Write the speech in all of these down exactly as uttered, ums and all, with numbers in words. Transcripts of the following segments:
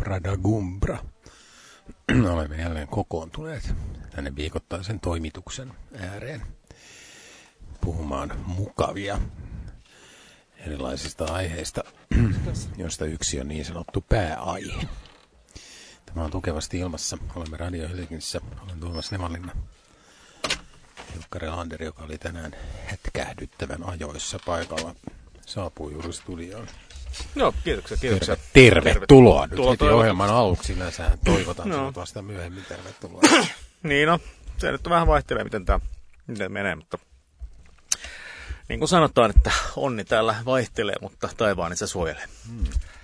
Radagumbra. Olemme jälleen kokoontuneet tänne viikoittaisen toimituksen ääreen puhumaan mukavia erilaisista aiheista, joista yksi on niin sanottu pääaihe. Tämä on tukevasti ilmassa. Olemme Radio Helsingissä. Olen Tuomas Nevalinna. Jukka Relander, joka oli tänään hätkähdyttävän ajoissa paikalla, saapui juuri studioon. Joo, kiitoksia, kiitoksia. Terve, tervetuloa. Nyt heti ohjelman aluksi yleensä toivotan no. sinut vasta myöhemmin tervetuloa. Niin no, se nyt vähän vaihtelee, miten tämä miten menee, mutta niin kuin sanotaan, että onni täällä vaihtelee, mutta taivaan isä suojelee. Hmm.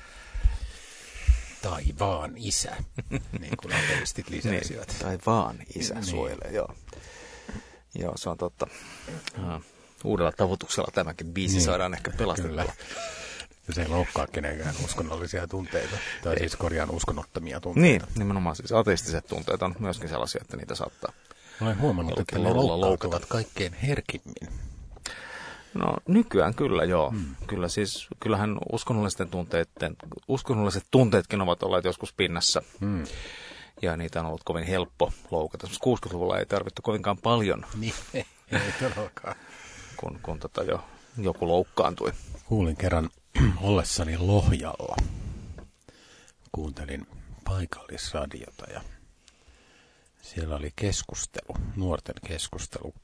Taivaan isä, niin kuin ateistit lisäisivät. Niin, taivaan isä niin. suojelee, joo. Joo, se on totta. Uh, uudella tavoituksella tämäkin biisi niin. saadaan ehkä pelastettua. Ja se ei loukkaa kenenkään uskonnollisia tunteita, tai siis korjaan uskonnottomia tunteita. Niin, nimenomaan siis ateistiset tunteet on myöskin sellaisia, että niitä saattaa. Olen huomannut, että ne loukkautuvat kaikkein herkimmin. No nykyään kyllä joo. Hmm. Kyllä siis, kyllähän uskonnollisten tunteiden, uskonnolliset tunteetkin ovat olleet joskus pinnassa. Hmm. Ja niitä on ollut kovin helppo loukata. kuusikymmentäluvulla ei tarvittu kovinkaan paljon. Niin, ei todellakaan. Kun, kun tota jo, joku loukkaantui. Kuulin kerran ollessani Lohjalla. Kuuntelin paikallisradiota ja siellä oli keskustelu, nuorten keskustelu,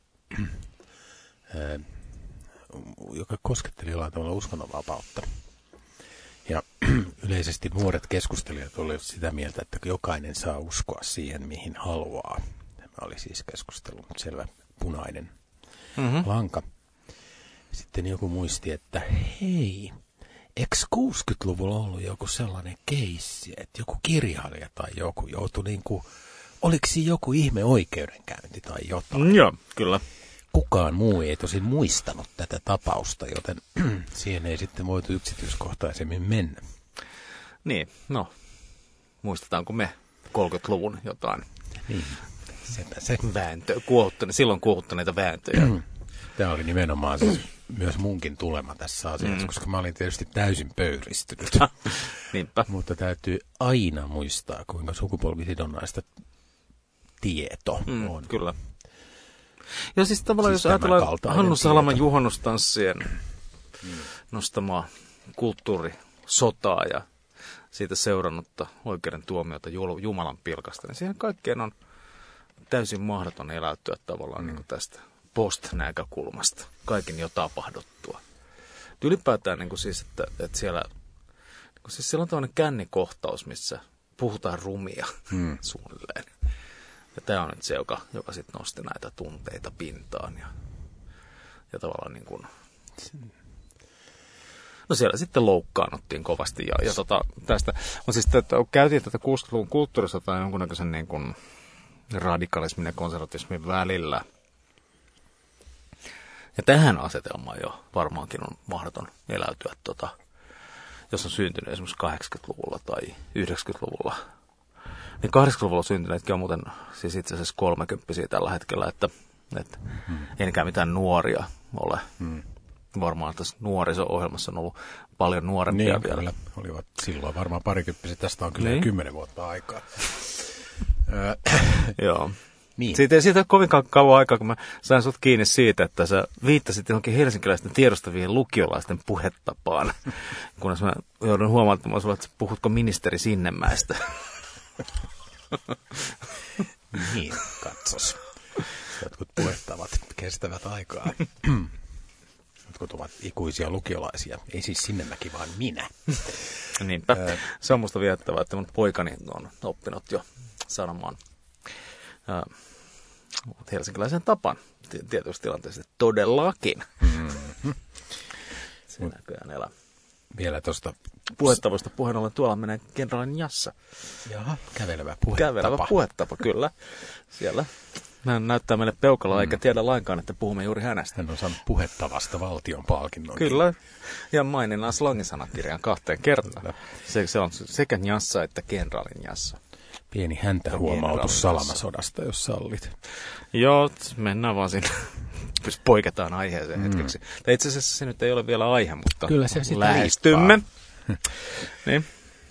joka kosketteli jollain tavalla uskonnonvapautta. Ja yleisesti nuoret keskustelijat olivat sitä mieltä, että jokainen saa uskoa siihen, mihin haluaa. Tämä oli siis keskustelu, selvä punainen mm-hmm. lanka. Sitten joku muisti, että hei, eikö kuusikymmentäluvulla ollut joku sellainen keissi, että joku kirjailija tai joku joutui niin kuin, oliko siinä joku ihme oikeudenkäynti tai jotain? Mm, joo, kyllä. Kukaan muu ei tosin muistanut tätä tapausta, joten siihen ei sitten voitu yksityiskohtaisemmin mennä. Niin, no, muistetaanko me kolmekymmentäluvun jotain? Niin, sepä se. Vääntö, kuohuttane, silloin kuohuttaneita vääntöjä. Tämä oli nimenomaan siis myös munkin tulema tässä asiassa, mm. koska mä olin tietysti täysin pöyristynyt. Niinpä. Mutta täytyy aina muistaa, kuinka sukupolvisidonnaista tieto mm, on. Kyllä. Ja siis tavallaan, siis jos ajatellaan Hannu Salaman juhannustanssien mm. nostamaa kulttuurisotaa ja siitä seurannutta oikeuden tuomiota Jumalan pilkasta, niin siihen kaikkeen on täysin mahdoton eläytyä tavallaan mm. niin kuin tästä post-näkökulmasta, kaiken jo tapahduttua. Ylipäätään niin kuin siis, että, että siellä, niin kuin siis siellä on tämmöinen kännikohtaus, missä puhutaan rumia mm. suunnilleen. Ja tämä on nyt se, joka, joka sitten nosti näitä tunteita pintaan. Ja, ja tavallaan niin kuin, no siellä sitten loukkaannuttiin kovasti. Ja, ja tota, tästä, on siis, että käytiin tätä kuusikymmentäluvun kulttuurisotaa jonkunnäköisen niin kuin radikalismin ja konservatismin välillä. Ja tähän asetelmaan jo varmaankin on mahdoton eläytyä, tota, jos on syntynyt esimerkiksi kahdeksankymmentäluvulla tai yhdeksänkymmentäluvulla. Niin kahdeksankymmentäluvulla syntyneetkin on muuten siis itse asiassa kolmekymppisiä tällä hetkellä, että, että hmm. eikä mitään nuoria ole. Hmm. Varmaan tässä nuoriso-ohjelmassa on ollut paljon nuorempia niin, vielä. Kyllä, olivat silloin varmaan parikymppisiä. Tästä on kyllä niin. kymmenen vuotta aikaa. Joo. Niin. Siitä ei siitä ole kovinkaan kauan aikaa, kun mä sain sut kiinni siitä, että sä viittasit johonkin helsinkiläisten tiedostavien lukiolaisten puhetapaan. Kunnes mä joudun huomaamaan sulle, että puhutko ministeri Sinnemäestä. Niin, katsos. Jotkut puhetavat kestävät aikaa. Jotkut ovat ikuisia lukiolaisia. Ei siis Sinnemäki, vaan minä. Niinpä. Se on musta viettävää, että mun poikani on oppinut jo sanomaan Uh, helsinkiläisen tapan tietyissä tilanteissa todellakin. Mm-hmm. Se Mut, näköjään elää. Vielä tuosta puhettavasta puheen ollen tuolla menee kenraalin Jassa. Jaha, kävelevä puhetapa. Kävelevä puhetapa, kyllä. Siellä. Hän näyttää meille peukalaa, mm. eikä tiedä lainkaan, että puhumme juuri hänestä. Hän on saanut puhettavasta valtion palkinnon. Kyllä. Ja maininnan slangisanakirjan kahteen kertaan. Se, se on sekä Jassa että kenraalin Jassa. Pieni häntä huomautus Salamasodasta, jos sallit. Joo, mennään vaan sinne. Jos poiketaan aiheeseen mm. hetkeksi. Tai itse asiassa se nyt ei ole vielä aihe, mutta kyllä se lähestymme. niin.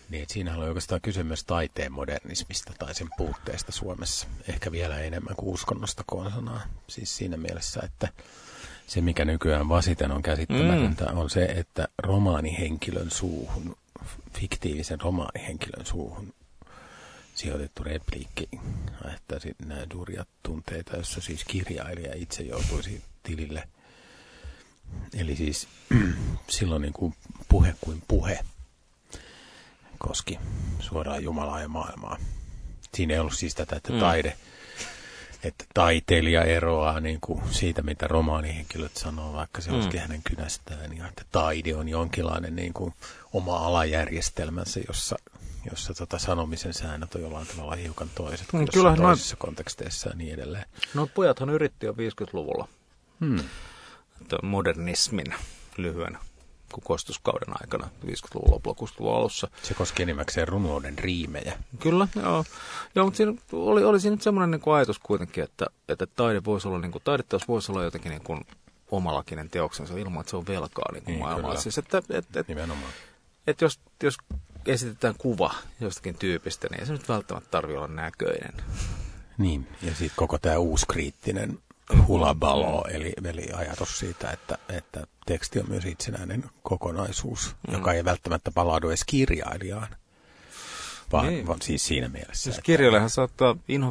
Niin, siinähän on oikeastaan kyse myös taiteen modernismista tai sen puutteesta Suomessa. Ehkä vielä enemmän kuin uskonnosta konsanaa. Siis siinä mielessä, että se mikä nykyään vasiten on käsittämätöntä mm. on se, että romaanihenkilön suuhun, fiktiivisen romaanihenkilön suuhun sijoitettu repliikki, että nämä durjat tunteita, jossa siis kirjailija itse joutuisi tilille. Eli siis silloin niin kuin puhe kuin puhe koski suoraan Jumalaa ja maailmaa. Siinä ei ollut siis tätä, että taide, mm. että taiteilija eroaa niin kuin siitä, mitä romaanihenkilöt sanoo, vaikka se mm. olisikin hänen kynästään, ja että taide on jonkinlainen niin kuin oma alajärjestelmänsä, jossa, jossa tota sanomisen säännöt on jollain tavalla hiukan toiset kuin mm, toisissa noin, konteksteissa ja niin edelleen. No pojathan yritti jo viisikymmentäluvulla hmm. modernismin lyhyen kukoistuskauden aikana viisikymmentäluvun lopulla, kuusikymmentäluvun alussa. Se koski enimmäkseen runouden riimejä. Kyllä, joo. joo mutta siinä oli, oli siinä nyt semmoinen niin kuin ajatus kuitenkin, että, että taide voisi olla, niin kuin, taideteos voisi olla jotenkin niin kuin omalakinen teoksensa ilman, että se on velkaa niin kuin niin, maailmaa. Siis, että, että, että, nimenomaan. Että jos, jos esitetään kuva jostakin tyypistä, niin ei se nyt välttämättä tarvitse olla näköinen. Niin, ja sitten koko tämä uuskriittinen hulabalo, eli, eli ajatus siitä, että, että teksti on myös itsenäinen kokonaisuus, mm. joka ei välttämättä palaudu edes kirjailijaan, vaan, niin. vaan siis siinä mielessä. Siis kirjailijahan saattaa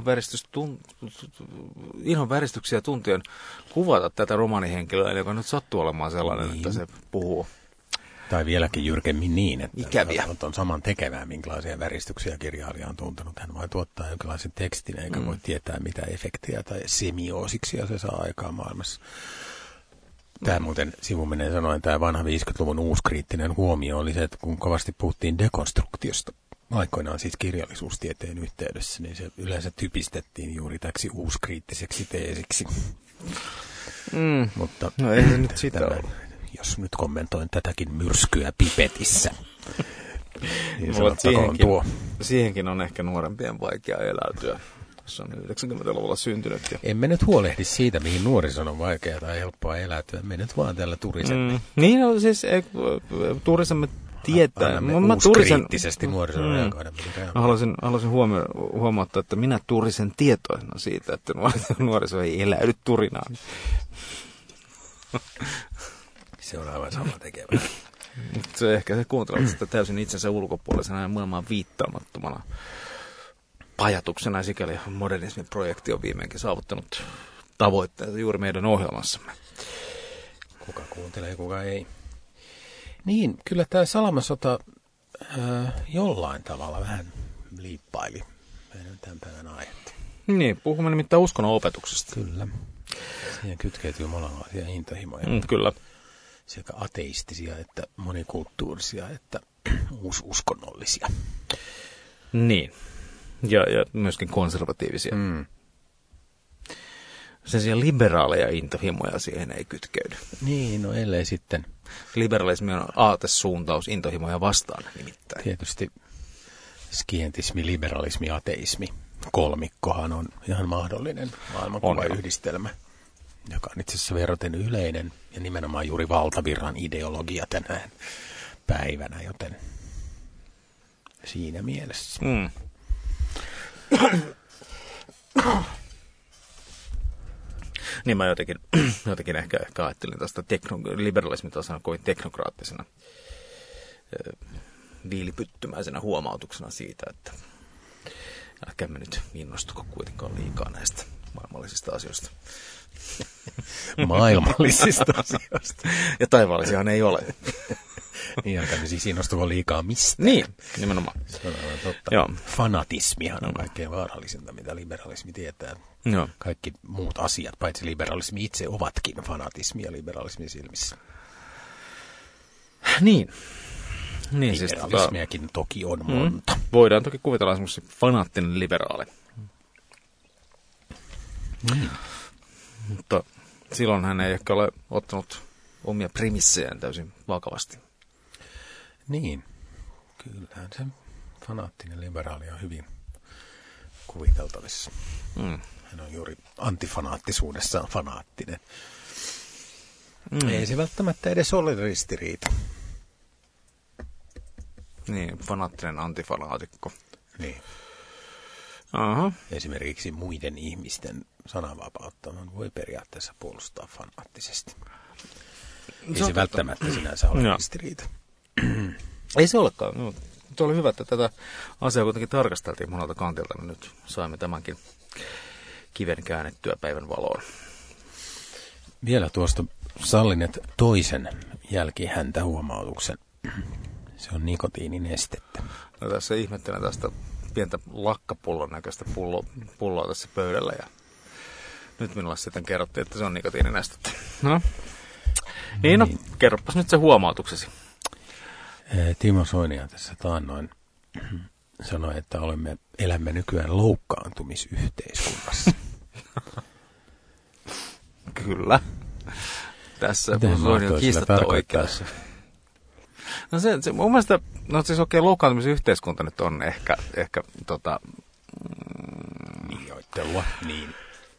inhonväristyksiä tuntien kuvata tätä romaanihenkilöä, joka nyt sattuu olemaan sellainen, niin. että se puhuu. Tai vieläkin jyrkemmin niin, että ikäviä. on saman tekevää, minkälaisia väristyksiä kirjailija on tuntenut. Hän voi tuottaa jonkinlaisen tekstin, eikä mm. voi tietää mitä efektiä tai semioosiksia se saa aikaan maailmassa. Tämä muuten sivuminen sanoen, tämä vanha viisikymmentäluvun uuskriittinen huomio oli se, että kun kovasti puhuttiin dekonstruktiosta aikoinaan siis kirjallisuustieteen yhteydessä, niin se yleensä typistettiin juuri täksi uuskriittiseksi teesiksi. Mm. Mutta no ei se nyt sitä ole. Jos nyt kommentoin tätäkin myrskyä pipetissä, niin siihenkin, tuo. Siihenkin on ehkä nuorempien vaikea eläytyä, jos on yhdeksänkymmentäluvulla syntynyt. Ja... Emme nyt huolehdi siitä, mihin nuorison on vaikeaa tai helppoa eläytyä. Me nyt vaan täällä turisemme. Mm, niin, no, siis ei, turisemme tietää. Annamme uuskriittisesti nuorison mm, reagoida. Mä haluaisin, haluaisin huomio- huomauttaa, että minä turisen tietoisena siitä, että nuoriso ei eläydy turinaan. Se on aivan sama tekevä. Se ehkä se kuuntelee sitä täysin itsensä ulkopuolisena ja maailmaan viittaamattomana pajatuksena. Ja sikäli modernismin projekti on viimeinkin saavuttanut tavoitteita juuri meidän ohjelmassamme. Kuka kuuntelee, kuka ei. Niin, kyllä tämä salamasota äh, jollain tavalla vähän liippaili meidän tämän päivän aihetta. Niin, puhumme nimittäin uskonnon opetuksesta. Kyllä. Siihen kytkeytyy monenlaisia intohimoja. Mm, kyllä. Sekä ateistisia, että monikulttuurisia, että uususkonnollisia. Niin. Ja, ja myöskin konservatiivisia. Mm. Sen sijaan liberaaleja intohimoja siihen ei kytkeydy. Niin, no ellei sitten. Liberalismi on aatesuuntaus intohimoja vastaan nimittäin. Tietysti skientismi, liberalismi, ateismi. Kolmikkohan on ihan mahdollinen maailmankuvayhdistelmä, joka on itse asiassa verraten yleinen ja nimenomaan juuri valtavirran ideologia tänään päivänä, joten siinä mielessä. Mm. Niin mä jotenkin, jotenkin ehkä, ehkä ajattelin tästä tekno- liberalismitasana kovin teknokraattisena, viilipyttymäisenä huomautuksena siitä, että älkäämme nyt innostuko kuitenkaan liikaa näistä maailmallisista asioista. Maailmallisista asioista. Ja taivaallisiahan ei ole. Niin, älkäämme siis innostuko liikaa mistä. Niin, nimenomaan. Se on aivan totta. Joo. Fanatismihan on kaikkein vaarallisinta, mitä liberalismi tietää. Joo. Kaikki muut asiat, paitsi liberalismi itse, ovatkin fanatismia liberalismin silmissä. Niin. Niin, liberalismiakin siis, toki on monta. Mm, voidaan toki kuvitella esimerkiksi fanaattinen liberaali. Mm. Mutta silloin hän ei ehkä ole ottanut omia premissejään täysin vakavasti. Niin, kyllähän se fanaattinen liberaali on hyvin kuviteltavissa. Mm. Hän on juuri antifanaattisuudessaan fanaattinen. Mm. Ei se välttämättä edes ole ristiriita. Niin, fanaattinen antifanaatikko. Niin. Aha. Esimerkiksi muiden ihmisten sananvapautta voi periaatteessa puolustaa fanaattisesti. Ei se, se välttämättä sinänsä ole ristiriita. Ei se olekaan. No, se oli hyvä, että tätä asiaa kuitenkin tarkasteltiin monelta kantilta, niin nyt saimme tämänkin kiven käännettyä päivän valoon. Vielä tuosta sallinet toisen jälkihäntä huomautuksen. Se on nikotiininestettä. No, tässä ihmettelen tästä pientä lakkapullon näköistä pullo, pulloa tässä pöydällä ja nyt minulle sitten kerrottiin, että se on nikotiininestettä. No, niin, no, kerropas nyt se huomautuksesi. Timo Soinia tässä taannoin sanoi, että olemme, elämme nykyään loukkaantumisyhteiskunnassa. Kyllä. Tässä Soinia on kiistatta oikeassa. No se, se mun mielestä, no siis okei, okay, loukkaantumisyhteiskunta nyt on ehkä, ehkä tota... Mm, Liioittelua, niin.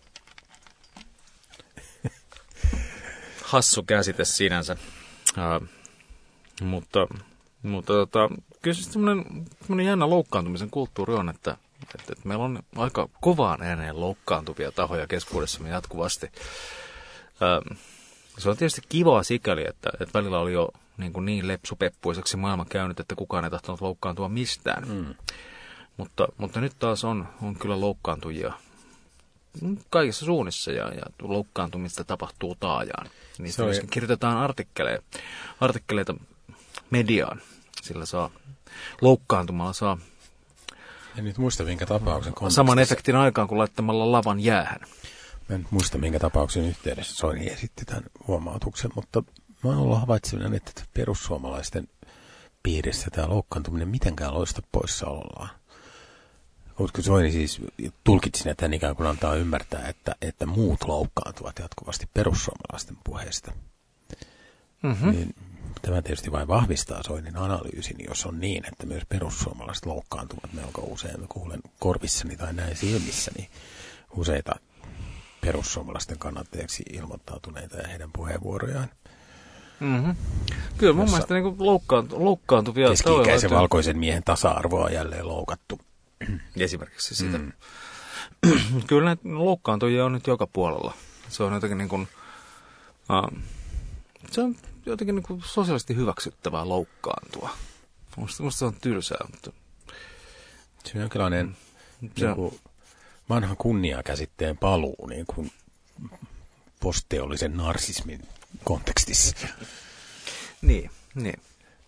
Hassu käsite sinänsä. Uh, mutta mutta tota, kyllä se semmoinen jännä loukkaantumisen kulttuuri on, että, että, että meillä on aika kovaan ääneen loukkaantuvia tahoja keskuudessamme jatkuvasti. Uh, se on tietysti kivaa sikäli, että, että välillä oli jo niin, kuin niin lepsupeppuiseksi maailma käynyt, että kukaan ei tahtonut loukkaantua mistään. Mm. Mutta, mutta nyt taas on, on kyllä loukkaantujia kaikissa suunnissa ja, ja loukkaantumista tapahtuu taajaan. Niistä oli... kirjoitetaan artikkeleita, artikkeleita mediaan, sillä saa loukkaantumalla saa en nyt muista minkä tapauksen saman efektin aikaan kuin laittamalla lavan jäähän. Mä en muista minkä tapauksen yhteydessä Soini esitti tämän huomautuksen, mutta mä oon ollut havaitsevinen, että perussuomalaisten piirissä tämä loukkaantuminen mitenkään loista poissaolollaan. Koska Soini siis tulkitsi, että hän ikään kuin antaa ymmärtää, että, että muut loukkaantuvat jatkuvasti perussuomalaisten puheesta. Mm-hmm. Niin, tämä tietysti vain vahvistaa Soinin analyysin, jos on niin, että myös perussuomalaiset loukkaantuvat melko usein. Mä kuulen korvissani tai näin silmissäni useita perussuomalaisten kannattajiksi ilmoittautuneita ja heidän puheenvuorojaan. Mm-hmm. Kyllä mun mielestä niin loukkaantu, loukkaantuvia... Keski-ikäisen valkoisen miehen tasa-arvoa on jälleen loukattu. Esimerkiksi sitä. Mm. Kyllä näitä loukkaantujia on nyt joka puolella. Se on jotenkin niin kuin, uh, se on jotenkin niin kuin sosiaalisesti hyväksyttävää loukkaantua. Musta, musta se on tylsää. Mutta... Se on jonkinlainen niin kuin vanhan kunniakäsitteen paluu niin kuin postteollisen narsismin kontekstissa. Niin, niin.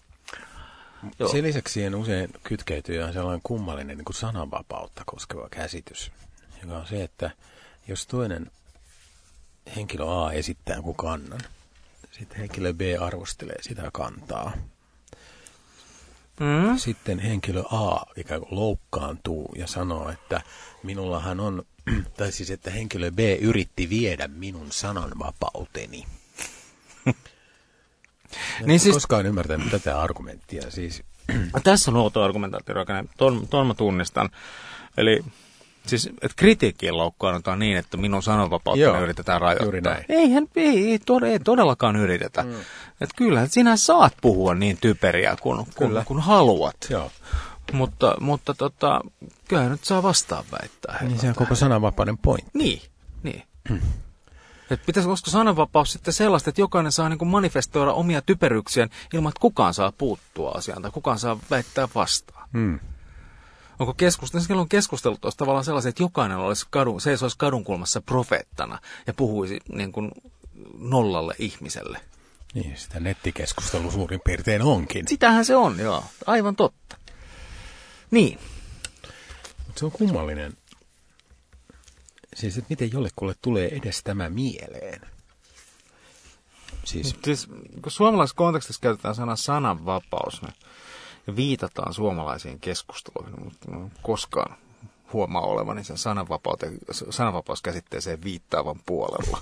Joo. Sen lisäksi siihen usein kytkeytyy sellainen kummallinen niin kuin sananvapautta koskeva käsitys, joka on se, että jos toinen henkilö A esittää jonkun kannan, sitten henkilö B arvostelee sitä kantaa. Mm. Sitten henkilö A ikään kuin loukkaantuu ja sanoo, että minullahan on, tai siis että henkilö B yritti viedä minun sananvapauteni. Niin siis, koskaan ymmärtänyt tätä argumenttia. Siis. Tässä on outo argumentaatiorakenne. Tuon, tuon mä tunnistan. Eli siis, että kritiikkiin loukkaannutaan niin, että minun sananvapautta yritetään rajoittaa. Eihän, ei, ei, tod- ei todellakaan yritetä. Mm. Että kyllä, että sinä saat puhua niin typeriä kuin kun, kun haluat. Joo. Mutta, mutta tota, kyllä nyt saa vastaan väittää. Niin se on koko sananvapauden pointti. Niin, niin. Mm. Että pitäisi, koska sananvapaus sitten sellaista, että jokainen saa niin kuin manifestoida omia typeryyksiään ilman, että kukaan saa puuttua asiaan tai kukaan saa väittää vastaan. Hmm. Onko keskustelu, silloin keskustelut olisi tavallaan sellaisia, että jokainen olisi kadun, seisoisi kadunkulmassa profeettana ja puhuisi niin kuin nollalle ihmiselle. Niin, sitä nettikeskustelu suurin piirtein onkin. Sitähän se on, joo. Aivan totta. Niin. Mutta se on kummallinen. Siis, että miten jollekulle tulee edes tämä mieleen? Siis, siis kun suomalaisessa kontekstissa käytetään sanaa sananvapaus niin, ja viitataan suomalaisiin keskusteluihin, mutta en koskaan huomaa olevani sen sananvapauskäsitteeseen viittaavan puolella.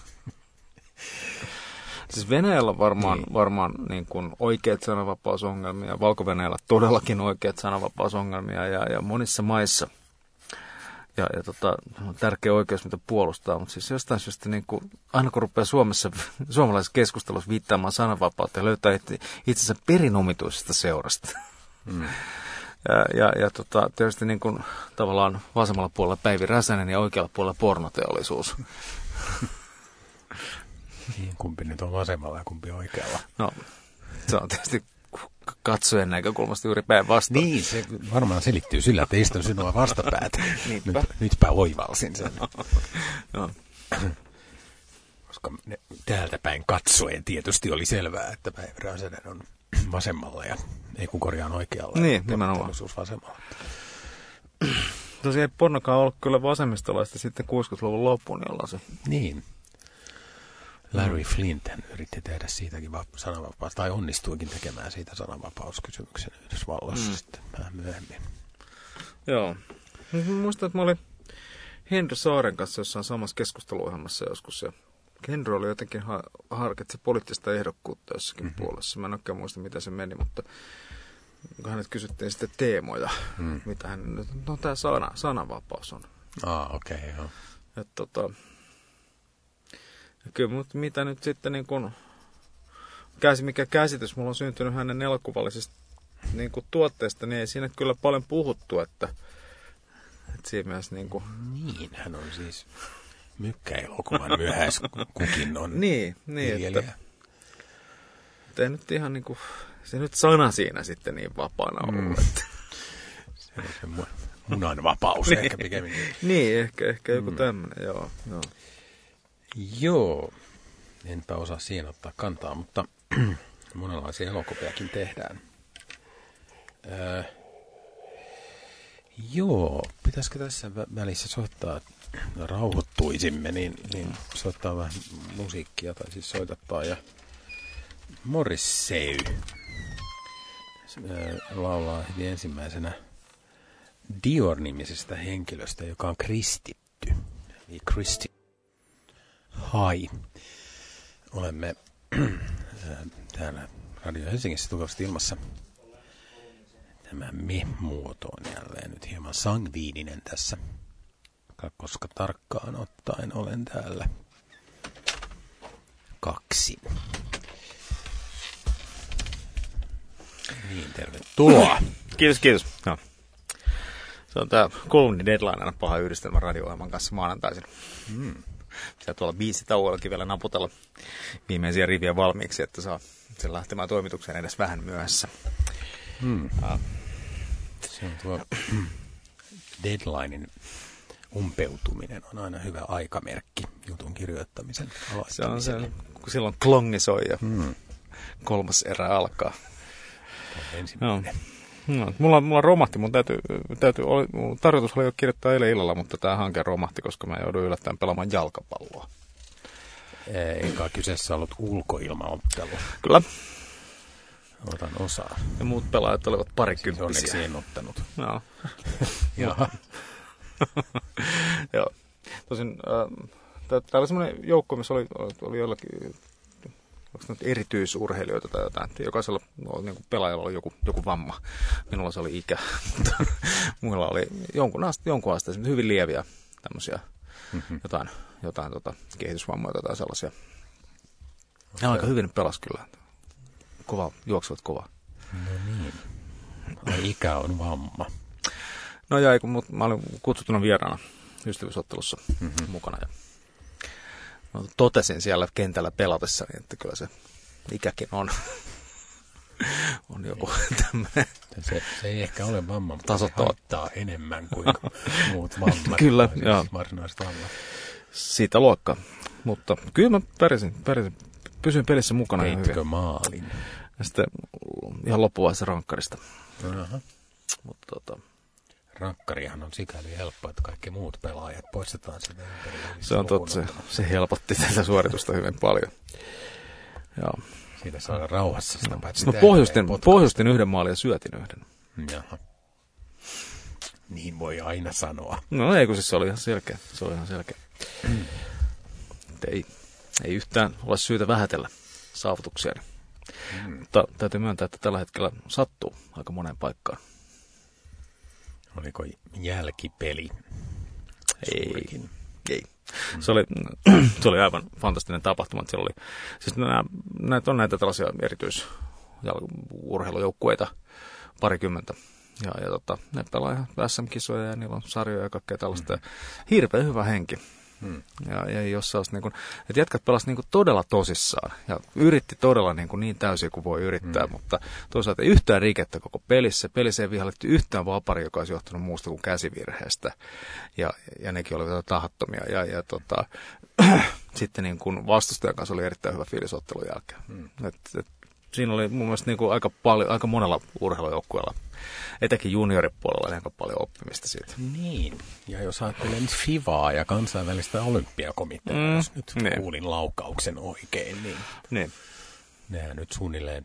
Siis Venäjällä on varmaan, niin. varmaan niin kuin oikeat sananvapausongelmia, Valko-Venäjällä todellakin oikeat sananvapausongelmia ja, ja monissa maissa. Ja, ja tota, on tärkeä oikeus, mitä puolustaa, mutta siis jostain syystä niin kuin, aina kun rupeaa Suomessa, suomalaisessa keskustelussa viittaamaan sananvapautta ja löytää itsensä perinomituisesta seurasta. Mm. Ja, ja, ja tota, tietysti niin kuin, tavallaan vasemmalla puolella Päivi Räsänen ja oikealla puolella pornoteollisuus. Niin, kumpi nyt on vasemmalla ja kumpi oikealla? No, se on tietysti katsojen näkökulmasta juuri päinvastoin. Niin, se varmaan selittyy sillä, että istun sinua vastapäätä. Nyt, nytpä oivalsin sen. No. Koska ne, täältä päin katsoen tietysti oli selvää, että Päivi Räsänen on vasemmalla ja ei kun korjaan oikealla. Niin, nimenomaan. Vasemmalla. Tosiaan ei pornokaan ollut kyllä vasemmistolaista sitten kuusikymmentäluvun loppuun, niin ollaan se. Niin. Larry Flint yritti tehdä siitäkin sananvapaus, tai onnistuikin tekemään siitä sananvapauskysymyksen Yhdysvalloissa mm. sitten vähän myöhemmin. Joo. Muistan, että mä olin Henry Saaren kanssa jossain samassa keskusteluohjelmassa joskus, ja Henry oli jotenkin ha- harkitsi poliittista ehdokkuutta jossakin mm-hmm. puolessa. Mä en oikein muista, miten se meni, mutta kun hänet kysyttiin sitten teemoja, mm. mitä hän nyt, no tämä sana, sananvapaus on. Ah, okei, okay, joo. Että tota, kyllä, mutta mitä nyt sitten niin kun, käsi, mikä käsitys mulla on syntynyt hänen elokuvallisesta niin kun tuotteesta, niin ei siinä kyllä paljon puhuttu, että, että siinä mielessä niin kuin... Niin, hän on siis mykkäelokuvan myöhäiskukin on niin, niin, että, että ei nyt ihan niin kuin, se nyt sana siinä sitten niin vapaana ollut, mm. että... Se on se munan vapaus niin, ehkä pikemminkin. Niin, ehkä, ehkä joku mm. tämmöinen, joo, joo. Joo, enpä osaa siihen ottaa kantaa, mutta monenlaisia elokuviakin tehdään. Öö, joo, pitäisikö tässä välissä soittaa, rauhoittuisimme, niin, niin soittaa vähän musiikkia, tai siis soitattaa, ja Morrissey öö, laulaa heti ensimmäisenä Dior-nimisestä henkilöstä, joka on kristitty, eli Christi. Hai. Olemme täällä Radio Helsingissä tukevasti ilmassa. Tämä me-muoto on jälleen nyt hieman sangviininen tässä, koska tarkkaan ottaen olen täällä kaksin. Niin, tervetuloa. Kiitos, kiitos. No. Se on tämä kolumni deadline aina paha yhdistelmä radio-ohjelman kanssa maanantaisin. Mm. Pitää tuolla biisitauollakin vielä naputella viimeisiä riviä valmiiksi, että saa sen lähtemään toimitukseen edes vähän myöhässä. Hmm. Uh. Se on tuo deadlinein umpeutuminen on aina hyvä aikamerkki jutun kirjoittamisen aloittamiselle. Se on se, kun silloin klongi soi ja hmm. kolmas erä alkaa. Ensimmäinen. No. No, mulla, mulla romahti, mun täytyy, täytyy oli, mun tarkoitus oli jo kirjoittaa eilen illalla, mutta tämä hanke romahti, koska mä jouduin yllättäen pelaamaan jalkapalloa. Eikä kyseessä ollut ulkoilmaottelu. Kyllä. Otan osaa. Ja muut pelaajat olivat parikymppisiä. Siis onneksi en ottanut. Joo. Jaha. Joo. Tosin äh, täällä oli semmoinen joukko, missä oli, oli jollakin... Onko nyt erityisurheilijoita tai jotain? Jokaisella niin kuin pelaajalla oli joku, joku vamma. Minulla se oli ikä, mutta muilla oli jonkun, aste, jonkun asteen hyvin lieviä tämmöisiä mm-hmm. jotain, jotain tota, kehitysvammoja tai sellaisia. Okay. Ja aika hyvin pelas kyllä. Kova, juoksuvat kovaa. No niin. Ai ikä on vamma. No jäi, kun mä olin kutsuttuna vieraana ystävyysottelussa mm-hmm. mukana ja no, totesin siellä kentällä pelatessani, että kyllä se ikäkin on, on joku tämmöinen. Se, se ei ehkä ole vamma, mutta tasoittava. Haittaa enemmän kuin muut vammat. Kyllä, joo. Varsinaiset vammat. Siitä luokkaa. Mutta kyllä mä pärjäsin, pärjäsin. Pysyin pelissä mukana. Teittekö maalin? Ja sitten ihan loppuvaiheessa rankkarista. Aha. Mutta tota... Rankkarihan on sikäli helppo, että kaikki muut pelaajat poistetaan sitä ympärillä. Se on totta, se, se helpotti tätä suoritusta hyvin paljon. Joo. Siitä saa rauhassa sitä no. paitsi no, pohjustin, pohjustin yhden maalin ja syötin yhden. Jaha. Niin voi aina sanoa. No ei, kun siis se oli ihan selkeä. Se oli ihan selkeä. Mm. Ei, ei yhtään ole syytä vähätellä saavutuksia. Mm. Mutta täytyy myöntää, että tällä hetkellä sattuu aika moneen paikkaan. Oliko jälkipeli? Ei. Ei. Mm. Se, oli, se oli aivan fantastinen tapahtuma. Siellä oli, siis nämä, näitä on näitä tällaisia erityisurheilujoukkueita parikymmentä. Ja, ja tota, ne pelaa ihan S M-kisoja ja niillä on sarjoja ja kaikkea tällaista. Mm. Hirveän hyvä henki. Mm. Ja, ja jos niin kuin, että jätkät pelasivat niin todella tosissaan ja yritti todella niin, kuin niin täysin kuin voi yrittää, mm. mutta toisaalta ei yhtään rikettä koko pelissä. Pelissä ei vihallettu yhtään vapari, joka olisi johtunut muusta kuin käsivirheestä. Ja, ja nekin olivat tahattomia. Ja, ja tota, sitten niin kuin vastustajan kanssa oli erittäin hyvä fiilis ottelun jälkeen. Mm. Et, et, siinä oli mun mielestä niin kuin aika, paljon, aika monella urheilujoukkueella, etenkin junioripuolella, aika paljon oppimista siitä. Niin, ja jos ajattelen FIVAa ja kansainvälistä olympiakomiteaa, mm. jos nyt niin. kuulin laukauksen oikein, niin, niin. nehän nyt suunnilleen,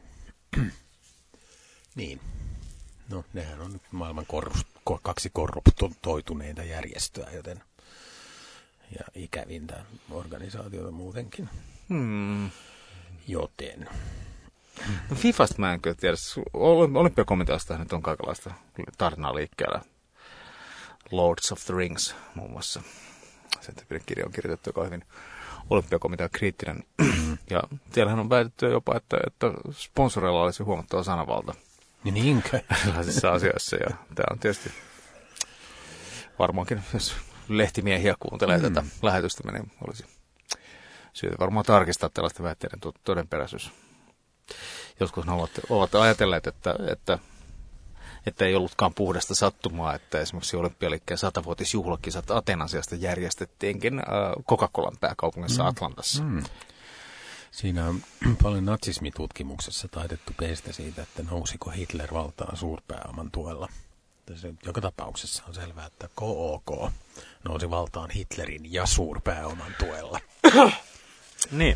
niin, no nehän on nyt maailman korrus, kaksi korruptoituneita järjestöä, joten, ja ikävintä organisaatiota muutenkin, hmm. joten... No Fifasta mä en kyllä tiedä. Olympiakomiteasta nyt on kaikenlaista tarinaa liikkeellä. Lords of the Rings muun muassa. Sen tyyppinen kirja on kirjoitettu, joka on hyvin olympiakomitean kriittinen. Ja siellähän on väitetty jopa, että, että sponsoreilla olisi huomattava sanavalta. Niin niinkö? Erilaisissa asioissa. Ja tämä on tietysti varmaankin, jos lehtimiehiä kuuntelee mm. tätä lähetystä, niin olisi syytä varmaan tarkistaa tällaista väitteiden todenperäisyys. Joskus ovat, ovat ajatelleet, että, että, että ei ollutkaan puhdasta sattumaa, että esimerkiksi olympialiikkeen satavuotisjuhlakisat Atenasiasta järjestettiinkin äh, Coca-Colan pääkaupungissa mm. Atlantassa. Mm. Siinä on paljon natsismitutkimuksessa taitettu peistä siitä, että nousiko Hitler valtaan suurpääoman tuella. Se, joka tapauksessa on selvää, että K O K nousi valtaan Hitlerin ja suurpääoman tuella. Niin.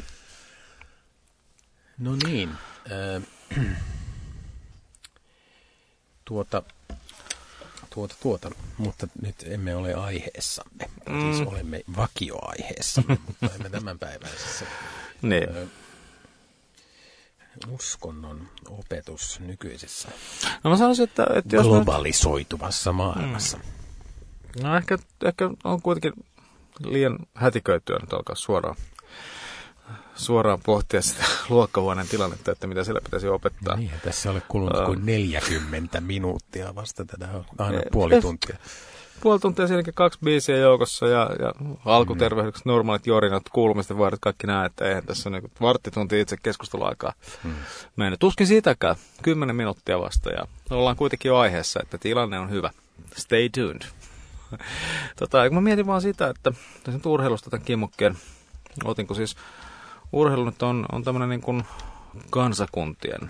No niin. Äh, tuota, tuota, tuota, mutta nyt emme ole aiheessamme. Mm. Siis olemme vakioaiheessamme, mutta emme tämänpäiväisessä. Niin. Äh, uskonnon opetus nykyisessä no mä sanoisin, että, että jos globalisoituvassa nyt... maailmassa. Mm. No ehkä, ehkä on kuitenkin liian hätiköityä nyt alkaa suoraan. suoraan pohtia sitä luokkahuoneen tilannetta, että mitä siellä pitäisi opettaa. Niin, tässä oli kulunut uh, kuin neljäkymmentä minuuttia vasta tätä aina puoli tuntia. Puoli tuntia siinäkin kaksi biisiä joukossa ja, ja alkutervehdykset, mm. normaalit jorinat, kuulumisten vaarat, kaikki nämä, että eihän tässä ole niin varttitunti itse keskusteluaikaa mm. mennyt. Tuskin sitäkään, kymmenen minuuttia vasta ja ollaan kuitenkin jo aiheessa, että tilanne on hyvä. Stay tuned. tota, mä mietin vaan sitä, että tässä nyt urheilusta tämän kimmokkeen, otinko siis urheilu nyt on, on tämmöinen niin kuin kansakuntien,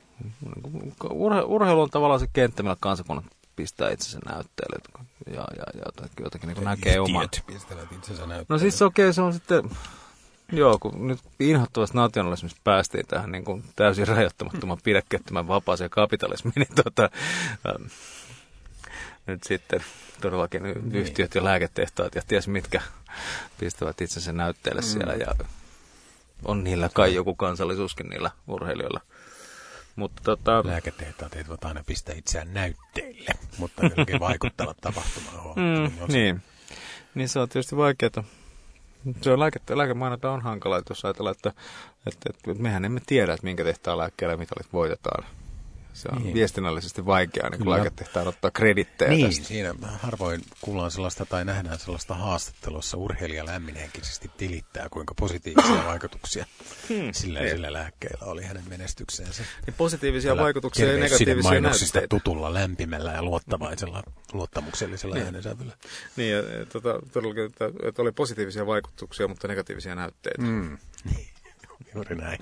urhe, urheilu on tavallaan se kenttä, millä kansakunnat pistää itsensä näytteelle ja, ja, ja jotenkin niin kuin näkee oman. Pistävät itsensä näytteelle. No siis okei, okay, se on sitten, joo, kun nyt inhottavasta nationalismista päästiin tähän niin kuin täysin rajoittamattoman pidäkkeettömän vapaaseen kapitalismiin, niin tota, ähm, nyt sitten todellakin niin. Yhtiöt ja lääketehtaat ja ties mitkä pistävät itsensä näytteelle mm. siellä ja on niillä kai joku kansallisuuskin niillä urheilijoilla. Mutta tota... Lääketehtaat eivät aina pistä itseään näytteille, mutta jotenkin vaikuttavat tapahtumaan. Mm, niin. niin se on tietysti vaikeaa. Se on lääke, lääkemainonta on hankala, jos ajatellaan, että, että, että mehän emme tiedä, että minkä tehtaan lääkkeellä mitalit voitetaan. Se on niin. viestinnällisesti vaikeaa, niin kun lääketehtaan ottaa kredittejä niin, tästä. Siinä harvoin kuullaan sellaista tai nähdään sellaista haastattelussa urheilija lämminhenkisesti tilittää, kuinka positiivisia vaikutuksia hmm. sillä, sillä lääkkeellä oli hänen menestykseensä. Ja positiivisia Tällä vaikutuksia ja negatiivisia näytteitä. Tutulla lämpimällä ja luottavaisella, luottamuksellisella niin. äänensävyllä. Niin, ja tota, todellakin, että, että oli positiivisia vaikutuksia, mutta negatiivisia näytteitä. Mm. Juuri näin.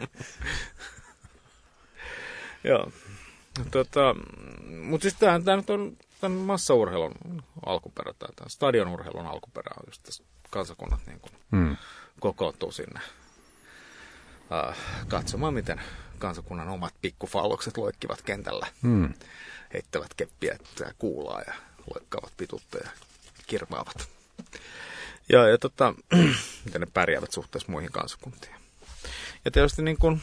Joo. Tota, mutta siis tämä nyt on tämän massaurheilun alkuperä, tai tämän stadionurheilun alkuperä on just tässä kansakunnat niin kuin hmm. kokoontuu sinne uh, katsomaan, miten kansakunnan omat pikkufallokset loikkivat kentällä, hmm. heittävät keppiä ja kuulaa ja loikkaavat pitutta ja kirmaavat. Ja, ja tota, miten ne pärjäävät suhteessa muihin kansakuntiin. Ja tietysti niin kuin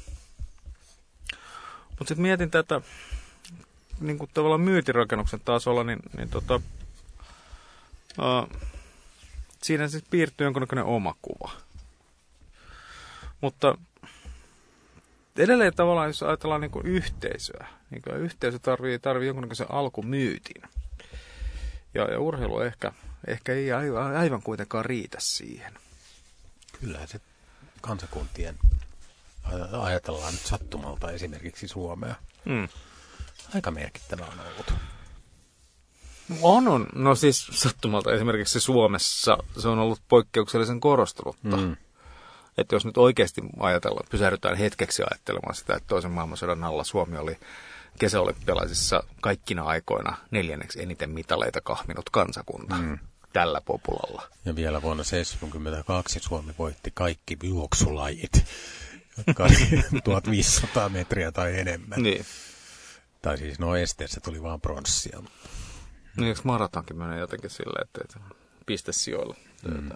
mutta sitten mietin tätä niin kuin tavallaan myytirakennuksen tasolla, niin, niin tota, uh, siinä siis piirtyy jonkunnäköinen oma kuva. Mutta edelleen tavallaan, jos ajatellaan niin kuin yhteisöä, niin kuin yhteisö tarvii, tarvii jonkunnäköisen alkumyytin. Ja, ja urheilu ehkä, ehkä ei aivan, aivan kuitenkaan riitä siihen. Kyllähän se kansakuntien, ajatellaan nyt sattumalta esimerkiksi Suomea, mm. aika merkittävä on ollut. On, on. No siis sattumalta esimerkiksi Suomessa se on ollut poikkeuksellisen korostunutta. Mm. Että jos nyt oikeasti ajatellaan, pysähdytään hetkeksi ajattelemaan sitä, että toisen maailmansodan alla Suomi oli kesäolympialaisissa kaikkina aikoina neljänneksi eniten mitaleita kahminut kansakunta mm. tällä populalla. Ja vielä vuonna seitsemänkymmentäkaksi Suomi voitti kaikki juoksulajit, jotka oli tuhatviisisataa metriä tai enemmän. Niin. Tai siis no esteessä tuli vaan pronssia. Niin eikö maratonkin menee jotenkin silleen, että pistesijoilla mm.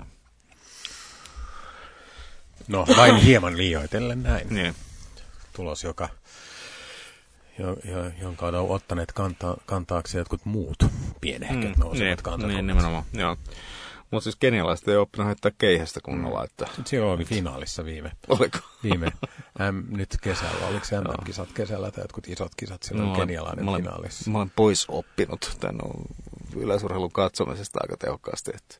No vain hieman liioitellen näin. Niin. Tulos, joka, jo, jo, jonka on ottaneet kanta, kantaaksi jotkut muut pienehköt mm, nousevat niin, kansakunnat. Niin, nimenomaan, joo. Mutta siis kenialaiset ei oppinut heittää keihästä kunnolla. Että... Silloin oli finaalissa viime. Oliko? Viime. Äm, nyt kesällä. Oliko se M M-kisat kesällä tai jotkut isot kisat silloin no, kenialainen mä olen, finaalissa? Mä olen pois oppinut tämän yleisurheilun katsomisesta aika tehokkaasti. Että...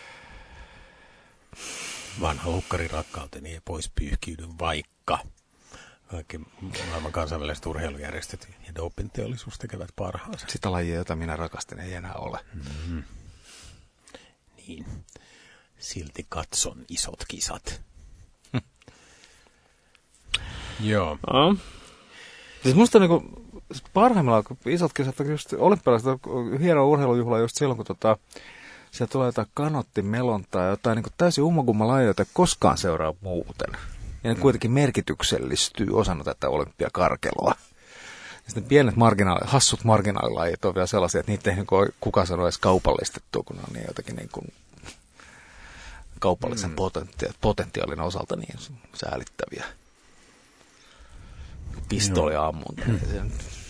Vanha lukkari rakkauteni ja pois pyyhkiydyn vaikka. Kaikki maailman kansainväliset urheilujärjestöt ja dopingteollisuus tekevät parhaansa. Sitä lajia, jota minä rakastin, ei enää ole. Mm-hmm. Niin. Silti katson isot kisat. Joo. No. Siis musta niinku parhaimmillaan isot kisat, just olympialaiset on hieno urheilujuhla just silloin, kun tota, siellä tulee jotain kanottimelontaa ja jotain niin täysin ummakumma laji, jota koskaan seuraa muuten. Ja ne mm. kuitenkin merkityksellistyy osana tätä olympiakarkeloa. Ja sitten pienet marginaali, hassut marginaalilajit on vielä sellaisia, että niitä ei niin kukaan sano edes kaupallistettua, kun ne on niin jotakin niin kuin kaupallisen mm. potenti- potentiaalin osalta niin säälittäviä. Pistolia ammunta. Mm.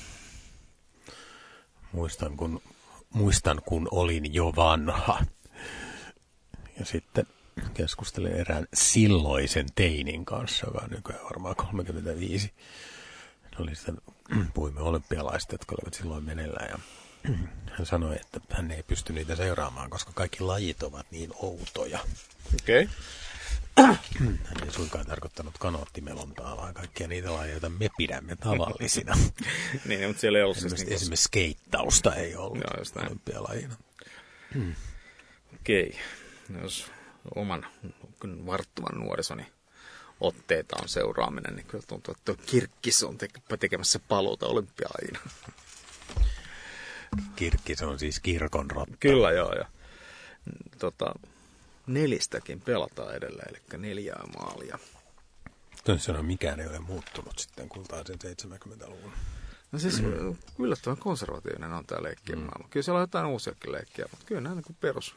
Muistan, kun, muistan, kun olin jo vanha. Ja sitten keskustelin erään silloisen teinin kanssa, joka on nykyään varmaan kolmekymmentäviisi. Oli sitten, puhuimme olympialaista, jotka olivat silloin meneillään. Ja hän sanoi, että hän ei pysty niitä seuraamaan, koska kaikki lajit ovat niin outoja. Okei. Okay. Hän ei suinkaan tarkoittanut kanoottimelontaa, vaan kaikkia niitä lajeja, joita me pidämme tavallisina. Niin, mutta siellä ei ollut esimerkiksi, siis... Esimerkiksi skeittausta ei ollut no, olympialajina. Hmm. Okei. Okay. Jos oman varttuvan nuorisoni otteita on seuraaminen, niin kyllä tuntuu, että tuo Kirkkis on tekemässä paluuta olympialajina. Kirkkis on siis kirkon rotta. Kyllä joo. Ja, tota, nelistäkin pelataan edelleen, eli neljää maalia. Toisin sanoen mikään ei ole muuttunut sitten kultaisen seitsemänkymmentäluvun. No siis mm. yllättävän konservatiivinen on tämä leikkien mm. maailma. Kyllä siellä on jotain uusiakin leikkiä, mutta kyllä nämä niin perus.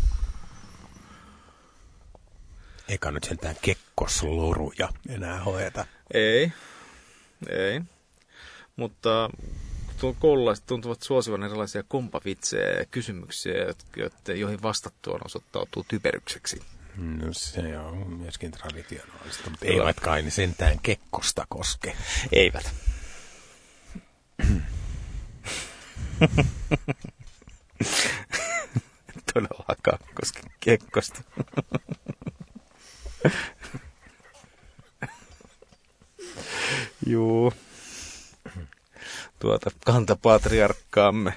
Eikä nyt sentään kekkosloruja enää hoeta. Ei, ei. Mutta koululaiset tuntuvat suosivan erilaisia kompavitsejä ja kysymyksiä, joihin vastattuaan osoittautuu typerykseksi. No se on myöskin traditionaalista, mutta eivät kai ne sentään kekkosta koske. Eivät. Todellakaan koske kekkosta. Juu. Tuota kantapatriarkkaamme.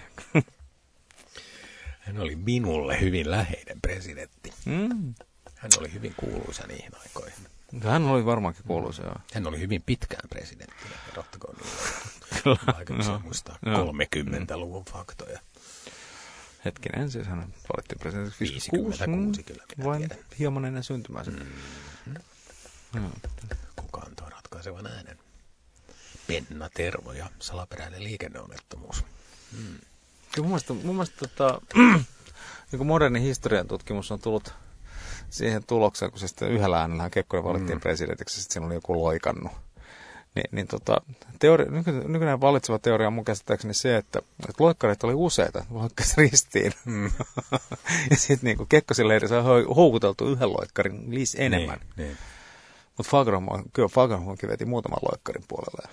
Hän oli minulle hyvin läheinen presidentti. Mm. Hän oli hyvin kuuluisa niihin aikoihin. Hän oli varmaankin kuuluisa, joo. Hän oli hyvin pitkään presidenttinä. Erottakoon niillä. Aikaisemmin muistaa kolmekymmentäluvun faktoja. Hetkinen, siis hän valittiin presidentiksi viisikymmentäkuusi kyllä. Vain tiedän. Hieman ennen syntymäänsä. Mm-hmm. No. Kuka antoi ratkaisevan äänen? Penna Tervo ja salaperäinen liikenneonnettomuus. Mm. Mun mielestä, mun mielestä tota, niin moderni historian tutkimus on tullut siihen tulokseen, kun se sitten yhdellä äänellä Kekkonen valittiin mm. presidentiksi, ja sitten siinä oli joku loikannut. Ni, niin tota, teori, nyky, nykyinen valitseva teoria on mun käsittääkseni se, että, että loikkareita oli useita, loikkasi ristiin. Mm. ja sitten niin Kekkosen leiri saa houkuteltu yhden loikkarin liis enemmän. Niin, niin. Mutta Fagerholm, kyllä Fagerholmkin veti muutaman loikkarin puolelle.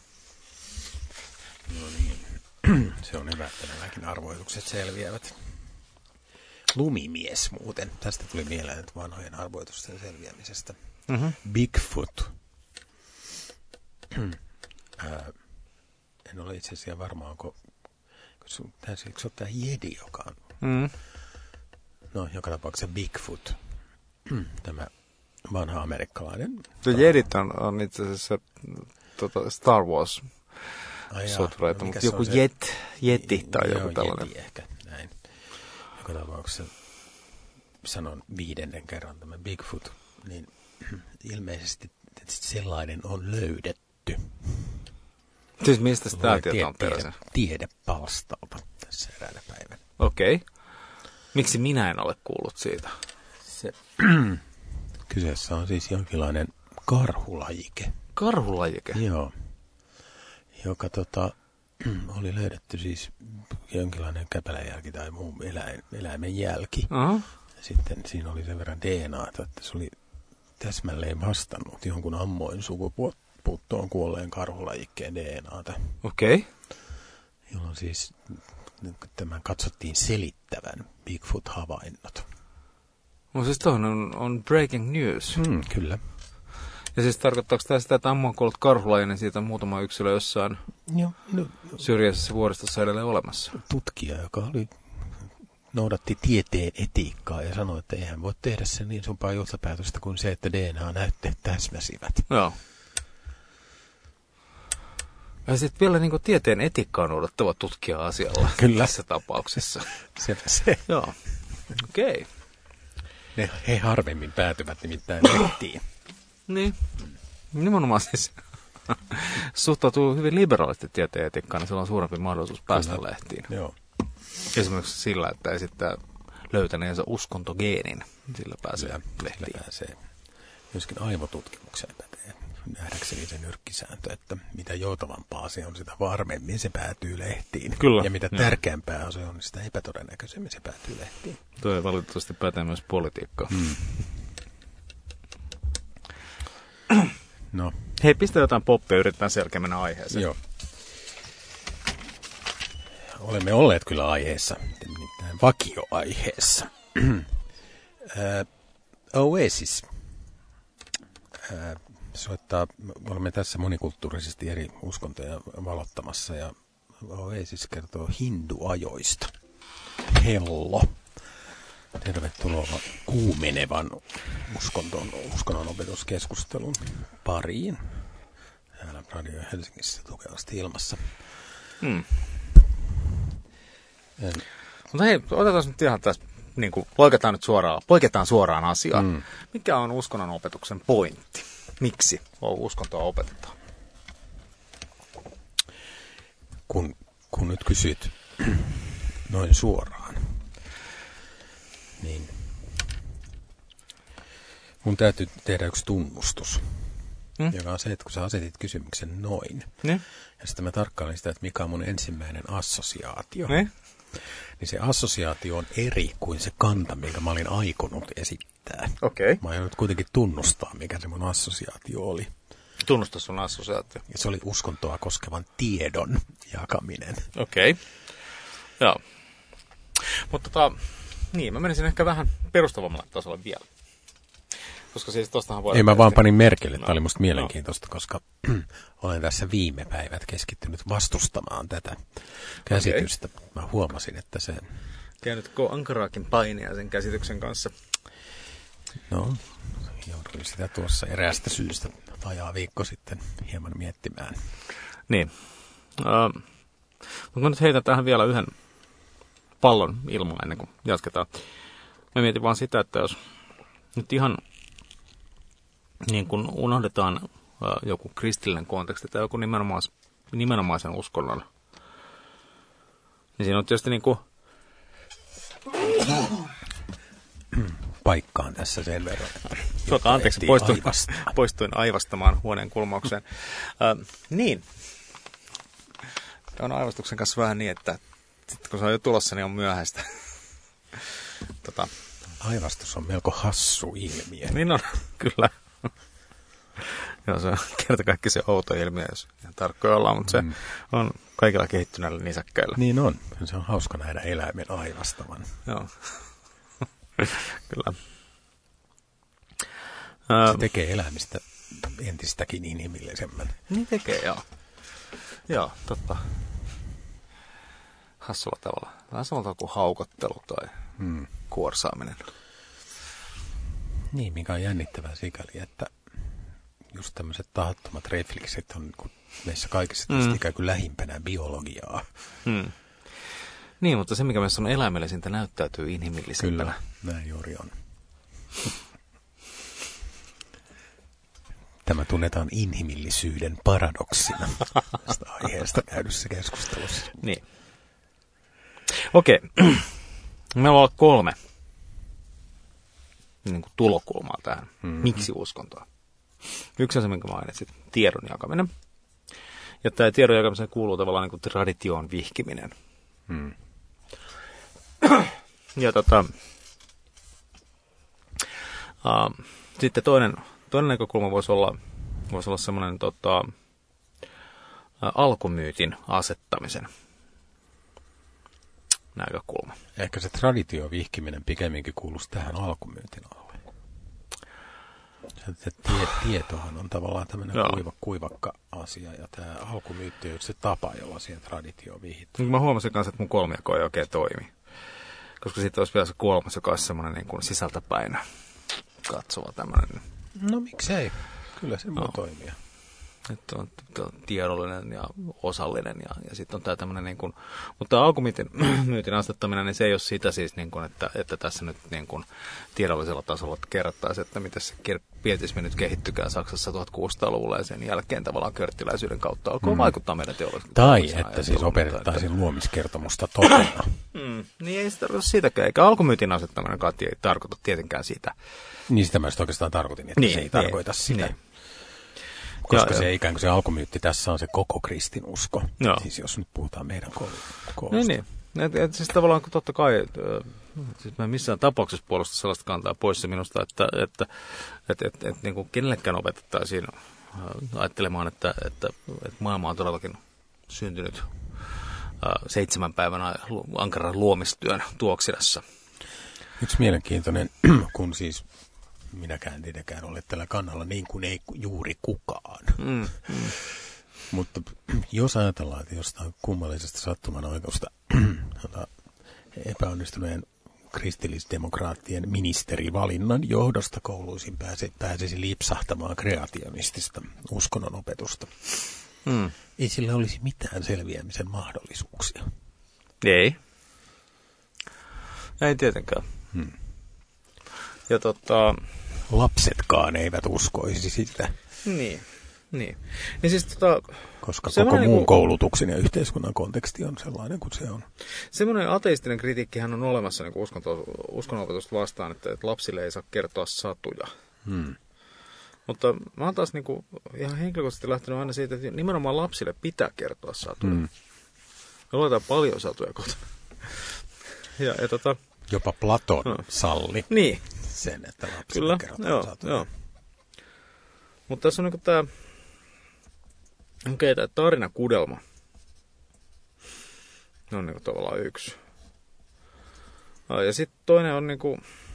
No niin, se on hyvä, että nämäkin arvoitukset selviävät. Lumimies muuten, tästä tuli mieleen että vanhojen arvoitusten selviämisestä. Mm-hmm. Bigfoot. Ää, en ole itse asiassa varma, onko se on tämä Jedi, joka on. Mm. No, joka tapauksessa Bigfoot, tämä vanha amerikkalainen. The Jedit on, on itse asiassa tota, Star Wars sotureita, mutta joku se, jet, Jeti tai joo, joku tällainen. Jeti ehkä, näin. Joka tapauksessa sanon viidennen kerran tämä Bigfoot, niin ilmeisesti sellainen on löydetty. Siis mistä tämä tieto on peräisin? Tiedepalstalta tässä eräänä päivänä. Okei. Okay. Miksi minä en ole kuullut siitä? Se, kyseessä on siis jonkinlainen karhulajike. Karhulajike? Joo. Joka tota, oli löydetty siis jonkinlainen käpäläjälki tai muu eläin, eläimen jälki. Uh-huh. Ja sitten siinä oli sen verran D N A:ta, että se oli täsmälleen vastannut jonkun ammoin sukupuuttoon kuolleen karhulajikkeen D N A:ta. Okei. Okay. Jolloin siis tämän katsottiin selittävän Bigfoot-havainnot. No siis tuohon on, on breaking news. Mm, kyllä. Ja siis tarkoittaako tämä sitä, että ammu on kuollut karhulaji, niin siitä on muutama yksilö jossain Joo, no, syrjäisessä vuoristossa edelleen olemassa? Tutkija, joka oli, noudatti tieteen etiikkaa ja sanoi, että eihän voi tehdä sen niin sumpaa johtopäätöstä kuin se, että D N A-näytteet täsmäsivät. Joo. Ja sitten vielä niin kuin tieteen etiikkaa noudattava tutkija asialla. Kyllä. Tässä tapauksessa. Se, se. Joo. Okei. Okay. Ne, he harvemmin päätyvät nimittäin lehtiin. Niin. Nimenomaan siis suhtautuu hyvin liberaalisti tieteen etiikkaan, niin sillä on suurempi mahdollisuus päästä Kyllä. lehtiin. Joo. Esimerkiksi sillä, että esittää löytäneensä uskontogeenin, sillä pääsee Kyllä, lehtiin. Sillä pääsee. Myöskin aivotutkimukseen pätee nähdäkseni se nyrkkisääntö, että mitä joutavampaa se on, sitä varmemmin se päätyy lehtiin. Kyllä. Ja mitä tärkeämpää se on, niin sitä epätodennäköisemmin se päätyy lehtiin. Tuo valitettavasti pätee myös politiikkaan. Hmm. No. Hei, pistä jotain poppia, yritetään selkeä mennä aiheeseen. Joo. Olemme olleet kyllä aiheessa, nimittäin vakioaiheessa. Oasis soittaa, olemme tässä monikulttuurisesti eri uskontoja valottamassa ja Oasis kertoo hinduajoista. Hello. Tervetuloa kuumenevan uskonton, uskonnon opetuskeskustelun pariin. Täällä Radio Helsingissä tukevasti ilmassa. Hmm. En... Mutta hei, otetaan nyt ihan tässä, niin kuin, poiketaan nyt suoraan, poiketaan suoraan asiaan. Hmm. Mikä on uskonnon opetuksen pointti? Miksi uskontoa opetetaan? Kun, kun nyt kysyt noin suoraan, niin mun täytyy tehdä yksi tunnustus, hmm? joka on se, että kun sä asetit kysymyksen noin, ne? ja sitten mä tarkkailen sitä, että mikä on mun ensimmäinen assosiaatio, ne? niin se assosiaatio on eri kuin se kanta, minkä mä olin aikonut esittää. Okay. Mä aion nyt kuitenkin tunnustaa, mikä se mun assosiaatio oli. Tunnusta sun assosiaatio. Ja se oli uskontoa koskevan tiedon jakaminen. Okei. Okay. Joo. Mutta tota, niin, mä menisin ehkä vähän perustavammalle tasolle vielä. Koska siis tostahan voidaan... Ei, mä vaan panin merkille. Tämä no. oli musta mielenkiintoista, no. koska olen tässä viime päivät keskittynyt vastustamaan tätä käsitystä. Okay. Mä huomasin, että se... Käynytkö ankaraakin painia sen käsityksen kanssa? No, jouduin sitä tuossa eräästä syystä vajaa viikko sitten hieman miettimään. Niin. Uh, mutta mä nyt heitän tähän vielä yhden pallon ilmaan ennen kuin jatketaan. Mä mietin vaan sitä, että jos nyt ihan niin kun unohdetaan uh, joku kristillinen konteksti tai joku nimenomais, nimenomaisen uskonnon, niin siinä on tietysti niin kuin... paikkaan tässä sen verran. Suokaa anteeksi, poistuin, poistuin aivastamaan huoneen kulmaukseen. Uh, niin. On aivastuksen kanssa vähän niin, että sitten kun se on jo tulossa, niin on myöhäistä. tota. Aivastus on melko hassu ilmiö. Niin on, kyllä. Joo, se on kerta kaikki se outo ilmiö, jos ihan tarkkoja ollaan, mutta se mm. on kaikilla kehittyneillä nisäkkäillä. Niin on. Se on hauska nähdä eläimen aivastavan. Joo. Kyllä. Se tekee eläimistä entistäkin inhimillisemmän. Niin tekee, joo. Joo, totta. Hassulla tavalla. Vähän samalla tavalla kuin haukottelu tai hmm. kuorsaaminen. Niin, mikä on jännittävää sikäli, että just tämmöiset tahattomat refleksit on niin kuin meissä kaikissa mm. ikään kuin lähimpänä biologiaa. Hmm. Niin, mutta se, mikä meissä on eläimellisintä, näyttäytyy inhimillisempänä. Kyllä, näin juuri on. Tämä tunnetaan inhimillisyyden paradoksina tästä aiheesta käydyssä keskustelussa. Niin. Okei. Meillä on kolme niin kuin tulokulmaa tähän. Mm-hmm. Miksi uskontoa? Yksi on se, minkä mainitsit, tiedon jakaminen. Ja tämä tiedon jakamiseen kuuluu tavallaan niin kuin traditioon vihkiminen. Mm. Ja tota, uh, sitten toinen, toinen näkökulma voisi olla, voisi olla semmoinen tota, uh, alkumyytin asettamisen näkökulma. Ehkä se traditio vihkiminen pikemminkin kuuluisi tähän alkumyyntin alle. Se tie, tietohan on tavallaan tämmöinen kuiva, kuivakka asia, ja tämä alkumyytti on se tapa, jolla siihen traditioon vihitään. Mä huomasin kanssa, että mun kolmijako ei oikein toimi. Koska sitten olisi vielä se kolmas, joka olisi semmoinen niin kuin sisältäpäin katsova tämmöinen. No miksei? Kyllä se voi no. toimia. Että on, on tiedollinen ja osallinen ja, ja sitten on tämä tämmöinen niin kuin, mutta alkumyytin myytin asettaminen, niin se ei ole sitä siis niin kuin, että, että tässä nyt niin kuin tiedollisella tasolla kerrottaisiin, että miten se pietismi nyt kehittykää Saksassa tuhatkuusisataaluvulla ja sen jälkeen tavallaan körttiläisyyden kautta alkoi mm. vaikuttaa meidän teollisuuteen. Tai että siis opetettaisiin luomiskertomusta totena. mm, niin ei se tarkoita sitäkään, eikä alkumyytin asettaminenkaan ei tarkoita tietenkään sitä. Niin sitä mä oikeastaan tarkoitin, että niin, se ei niin, tarkoita sitä. Niin. Koska ja, se ja. ikään kuin se alkumyytti tässä on se koko kristinusko. Joo. Siis jos nyt puhutaan meidän koulusta. Niin, niin. Et, et, siis tavallaan totta kai, et, siis mä en missään tapauksessa puolusta sellaista kantaa pois se minusta, että, että et, et, et, niin kuin kenellekään opetettaisiin ajattelemaan, että, että, että maailma on todellakin syntynyt ä, seitsemän päivän ankaran luomistyön tuoksinassa. Yksi mielenkiintoinen, kun siis minäkään en tietenkään ole tällä kannalla niin kuin ei juuri kukaan. Mm, mm. Mutta jos ajatellaan, että jostain kummallisesta sattumanoikeusta epäonnistuneen kristillisdemokraattien ministerivalinnan johdosta kouluisin pääsi, pääsisi lipsahtamaan kreationistista uskonnonopetusta. Mm. Ei sillä olisi mitään selviämisen mahdollisuuksia. Ei. Ei tietenkään. Hmm. Ja tota... lapsetkaan eivät uskoisi sitä. Niin, niin. niin siis, tota, koska koko muun niin koulutuksen ja yhteiskunnan konteksti on sellainen kuin se on. Semmoinen ateistinen kritiikkihän on olemassa niin uskonto, uskonnonopetusta vastaan, että, että lapsille ei saa kertoa satuja. Hmm. Mutta mä oon taas niin kuin, ihan henkilökohtaisesti lähtenyt aina siitä, että nimenomaan lapsille pitää kertoa satuja. Hmm. Me luetaan paljon satuja kotona. ja, ja tota, jopa Platon no. salli. Niin. Sen, että lapsille kerrotaan joo, satuja. Joo. Mutta tässä on niinku tää, okei, okay, tää tarinakudelma. Ne on niinku tavallaan yksi. Ja sitten toinen on niinku,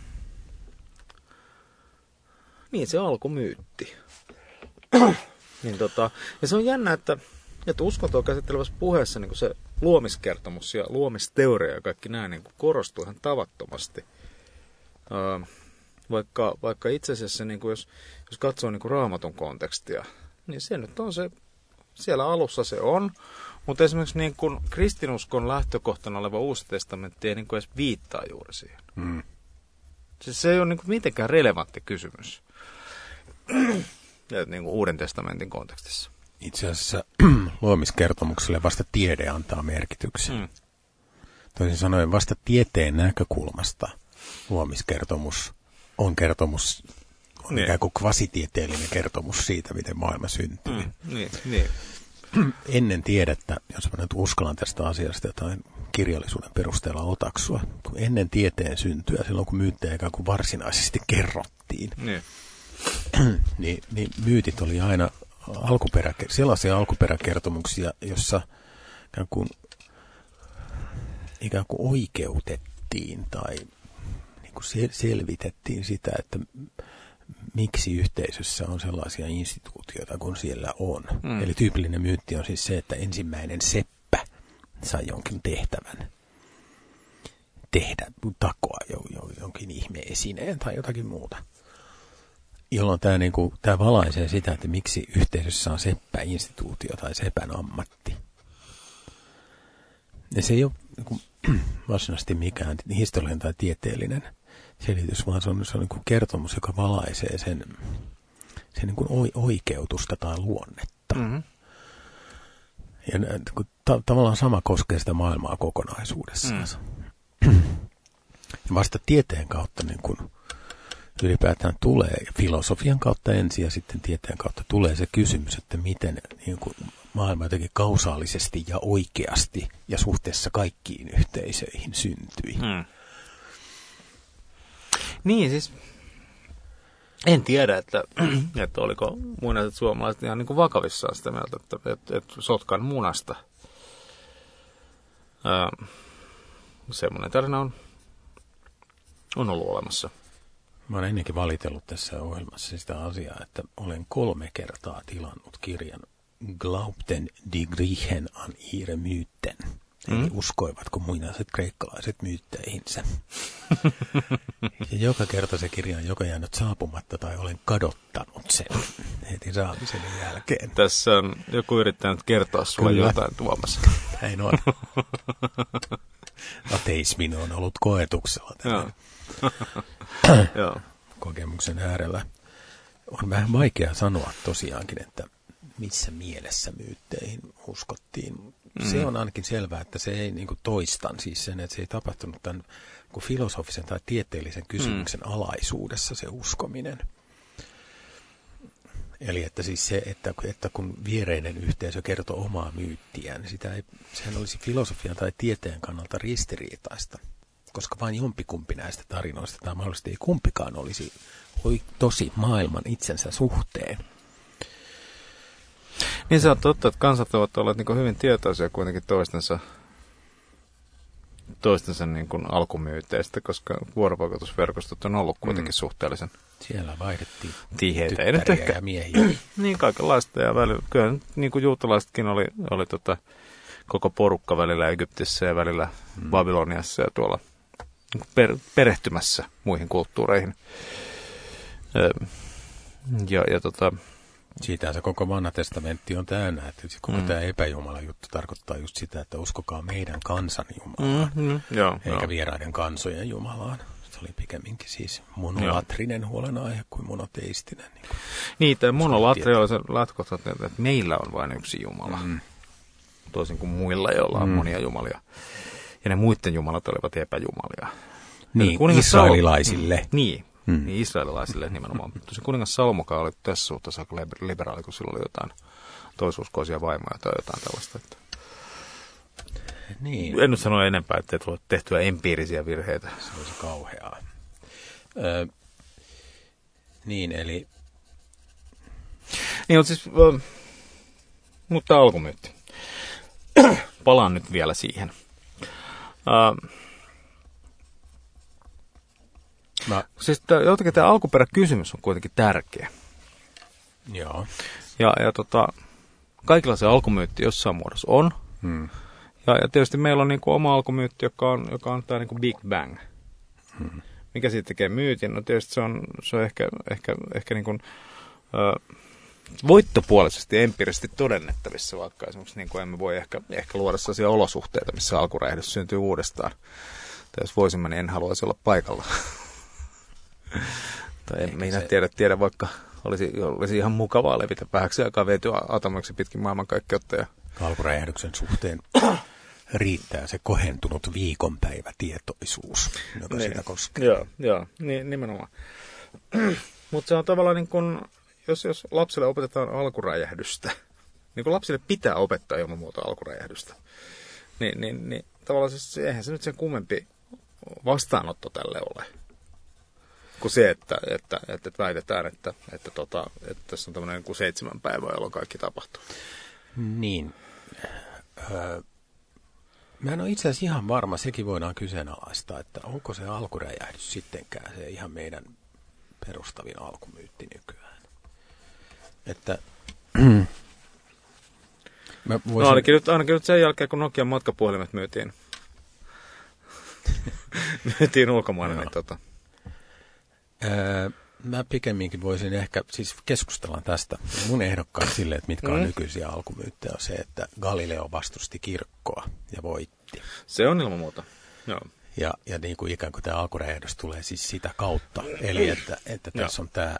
niin se alkumyytti. niin tota, ja se on jännä, että, että uskontoa käsittelevässä puheessa niinku se luomiskertomus ja luomisteoria ja kaikki nämä niinku korostuu ihan tavattomasti. Uh, Vaikka, vaikka itse asiassa, niin kuin jos, jos katsoo niin kuin Raamatun kontekstia, niin se nyt on se, siellä alussa se on, mutta esimerkiksi niin kuin kristinuskon lähtökohtana oleva Uusi testamentti ei niin kuin edes viittaa juuri siihen. Mm. Siis se ei ole niin kuin mitenkään relevantti kysymys niin kuin Uuden testamentin kontekstissa. Itse asiassa luomiskertomukselle vasta tiede antaa merkityksen. Mm. Toisin sanoen vasta tieteen näkökulmasta luomiskertomus on kertomus, on niin. ikään kuin kvasitieteellinen kertomus siitä, miten maailma syntyy. Mm, niin, niin. Ennen tiedettä, jos mä nyt uskallan tästä asiasta jotain kirjallisuuden perusteella otaksua, kun ennen tieteen syntyä, silloin kun myyttejä ikään kuin varsinaisesti kerrottiin, niin. niin, niin myytit oli aina alkuperä, sellaisia alkuperäkertomuksia, jossa ikään kuin, ikään kuin oikeutettiin tai niin kuin selvitettiin sitä, että miksi yhteisössä on sellaisia instituutioita kuin siellä on. Mm. Eli tyypillinen myytti on siis se, että ensimmäinen seppä sai jonkin tehtävän tehdä, takoa jo, jo, jonkin ihme-esineen tai jotakin muuta. Jolloin tämä, niin kuin, tämä valaisee sitä, että miksi yhteisössä on seppäinstituutio tai sepän ammatti. Ja se ei ole niin kuin, varsinaisesti mikään historiallinen tai tieteellinen selitys, vaan se on, se on niin kuin kertomus, joka valaisee sen, sen niin kuin oikeutusta tai luonnetta. Mm-hmm. Ja ta- tavallaan sama koskee sitä maailmaa kokonaisuudessaan. Mm. Ja vasta tieteen kautta niin kuin ylipäätään tulee, filosofian kautta ensin ja sitten tieteen kautta tulee se kysymys, että miten niin kuin maailma jotenkin kausaalisesti ja oikeasti ja suhteessa kaikkiin yhteisöihin syntyi. Hmm. Niin siis, en tiedä, että, että oliko muinaiset suomalaiset ihan niin kuin vakavissaan sitä mieltä, että, että, että Sotkan munasta. Öö, semmoinen tarina on, on ollut olemassa. Mä olen ennenkin valitellut tässä ohjelmassa sitä asiaa, että olen kolme kertaa tilannut kirjan Glaubten die Griechen an ihre Myten. Eli mm. uskoivatko muinaiset kreikkalaiset myytteihinsä. Ja joka kerta se kirja on joko jäänyt saapumatta tai olen kadottanut sen heti saamisen jälkeen. Tässä on joku yrittänyt kertoa sulle Kyllä. jotain, Tuomas. Näin on. Ateismin on ollut koetuksella tämän kokemuksen äärellä. On vähän vaikea sanoa tosiaankin, että missä mielessä myytteihin uskottiin. Mm. Se on ainakin selvää, että se ei niin kuin toistan siis sen, että se ei tapahtunut tämän filosofisen tai tieteellisen kysymyksen mm. alaisuudessa se uskominen. Eli että siis se, että, että kun viereinen yhteisö kertoo omaa myyttiään, niin sitä ei, sehän olisi filosofian tai tieteen kannalta ristiriitaista, koska vain jompikumpi näistä tarinoista tai mahdollisesti ei kumpikaan olisi tosi maailman itsensä suhteen. Niin se on totta, että kansat ovat olleet niin kuin hyvin tietoisia kuitenkin toistensa, toistensa niin kuin alkumyyteistä, koska vuorovaikutusverkostot on ollut kuitenkin mm. suhteellisen siellä vaihdettiin tiheitä. tyttäriä ja miehiä. Niin kaikenlaista ja välillä, kyllä niin kuin juutalaisetkin oli, oli tota, koko porukka välillä Egyptissä ja välillä mm. Babyloniassa ja tuolla per, perehtymässä muihin kulttuureihin. Ja, ja tota... Siitä se koko vanha testamentti on täynnä, että koko mm. tämä epäjumala juttu tarkoittaa just sitä, että uskokaa meidän kansan Jumalaan, mm, mm, joo, eikä joo. vieraiden kansojen Jumalaan. Se oli pikemminkin siis monolatrinen joo. huolenaihe kuin monoteistinen. Niin, niin tämä monolatri on se lähtökohta, että meillä on vain yksi Jumala, mm. toisin kuin muilla, joilla on mm. monia jumalia. Ja ne muiden jumalat olivat epäjumalia. Niin, israelilaisille. Mm, niin. Hmm. Niin israelilaisille nimenomaan. Tosi kuningas Salomokaan oli tässä suhteessa aika liberaali, kun sillä oli jotain toisuuskoisia vaimoja tai jotain tällaista. Että... Niin. En nyt sano enempää, ettei tule tehtyä empiirisiä virheitä. Se olisi kauheaa. Ö, niin, eli... Niin, mutta siis... Ö, mutta alkumyytti. Palaan nyt vielä siihen. Ö, Mä... Siis jotenkin tämä alkuperäkysymys on kuitenkin tärkeä. Joo. Ja, ja tota, kaikilla se alkumyytti jossain muodossa on. Hmm. Ja, ja tietysti meillä on niinku oma alkumyytti, joka on, joka on tämä niinku Big Bang. Hmm. Mikä siitä tekee myytin? No tietysti se on, se on ehkä, ehkä, ehkä niinku, ö, voittopuolisesti empiirisesti todennettavissa, vaikka esimerkiksi niin kuin emme voi ehkä, ehkä luoda sellaisia olosuhteita, missä alkuräjähdys syntyy uudestaan. Tai jos voisimme, niin en haluaisi olla paikalla. Tai en minä se... tiedä, tiedä, vaikka olisi, olisi ihan mukavaa levitä vähäksi aikaa vietyä atomiksi pitkin maailmankaikkeutta. Ja... Alkuräjähdyksen suhteen riittää se kohentunut viikonpäivätietoisuus, joka niin. sitä koskee. Joo, joo niin, nimenomaan. Mutta se on tavallaan niin kuin, jos, jos lapsille opetetaan alkuräjähdystä, niin kuin lapsille pitää opettaa ilman muuta alkuräjähdystä, niin, niin, niin tavallaan siis, eihän se nyt sen kummempi vastaanotto tälle ole. kuin se, että, että, että, että väitetään, että, että, tota, että tässä on tämmöinen kuin seitsemän päivää, jolloin kaikki tapahtuu. Niin. Öö, mä en ole itse asiassa ihan varma, sekin voidaan kyseenalaistaa, että onko se alkuräjähdys sittenkään se ihan meidän perustavin alkumyytti nykyään. Että mä voisin... No ainakin nyt, ainakin nyt sen jälkeen, kun Nokian matkapuhelimet myytiin, myytiin ulkomaille, niin tota... Öö, mä pikemminkin voisin ehkä, siis keskustellaan tästä. Mun ehdokkaat sille, että mitkä on mm. nykyisiä alkumyyttejä, on se, että Galileo vastusti kirkkoa ja voitti. Se on ilman muuta, joo. Ja, ja niin kuin ikään kuin tämä alkuräjähdys tulee siis sitä kautta, eli että, että tässä on tämä,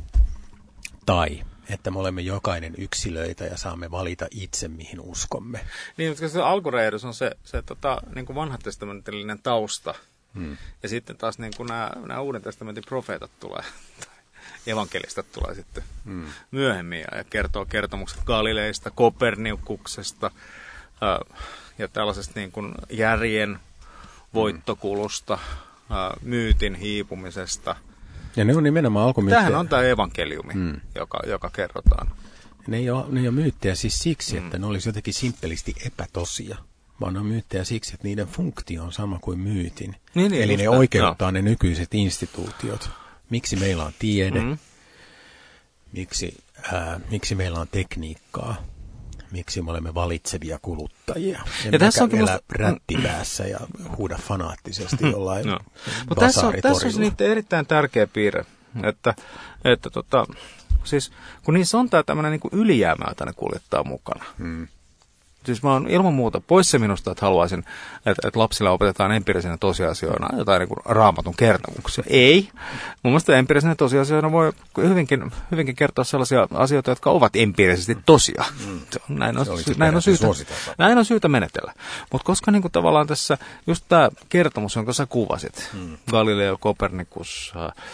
tai että me olemme jokainen yksilöitä ja saamme valita itse, mihin uskomme. Niin, mutta se alkuräjähdys on se, se tota, niin kuin vanhatestamentillinen tausta, hmm. ja sitten taas niin kuin nämä, nämä Uuden testamentin profeetat tulee, evankelistat tulee sitten hmm. myöhemmin ja kertoo kertomukset Galileista, Kopernikuksesta äh, ja tällaisesta niin kuin järjen voittokulusta, hmm. äh, myytin hiipumisesta. Ja ne on nimenomaan alkumyyttejä. Tämähän on tämä evankeliumi, hmm. joka, joka kerrotaan. Ne ei, ole, ne ei ole myyttejä siis siksi, hmm. että ne olisi jotenkin simppelisti epätosia, vaan ne on myyttejä siksi, että niiden funktio on sama kuin myytin. Niin, niin, Eli ne oikeuttaa no. ne nykyiset instituutiot. Miksi meillä on tiede, hmm. miksi, ää, miksi meillä on tekniikkaa, miksi me olemme valitsevia kuluttajia. Ja tässä onkin elä musta... rättipäässä ja huuda fanaattisesti jollain no. Mutta tässä on, tässä on niiden erittäin tärkeä piirre, hmm. että, että tota, siis, kun niissä on tämä tämmöinen niin kuin ylijäämä, jota ne kuljettaa mukana. Hmm. Siis mä oon ilman muuta pois se minusta, että haluaisin, että, että lapsilla opetetaan empiirisenä tosiasioina jotain niin kuin Raamatun kertomuksia. Ei. Mun mielestä empiirisenä tosiasioina voi hyvinkin, hyvinkin kertoa sellaisia asioita, jotka ovat empiirisesti tosia. Mm. Näin, on, sy- näin, on syytä, näin on syytä menetellä. Mutta koska niin kuin tavallaan tässä just tämä kertomus, jonka sä kuvasit, mm. Galileo, Kopernikus,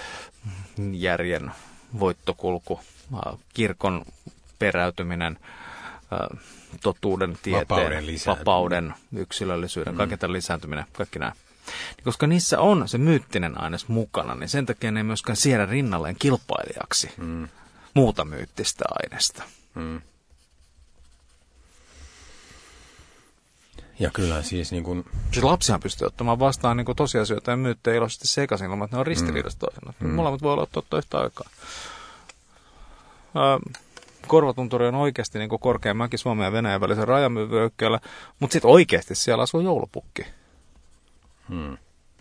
järjen voittokulku, kirkon peräytyminen, totuuden, tieteen, vapauden, vapauden yksilöllisyyden, mm. kaiken tämän lisääntyminen, kaikki nämä. Koska niissä on se myyttinen aines mukana, niin sen takia ne ei myöskään siedä rinnalleen kilpailijaksi mm. muuta myyttistä aineesta. Mm. Ja kyllä siis niin kuin... Siis lapsihan pystyy ottamaan vastaan niin kuin tosiasioita ja myyttejä iloisesti sekaisin, ilman että ne on ristiriidassa toisena. Mm. Molemmat voi olla totta yhtä aikaa. Äh, Korvatunturi on oikeasti niin kuin korkean mäki Suomen ja Venäjän välisen rajavyöhykkeellä, mutta sitten oikeasti siellä asuu joulupukki. Hmm.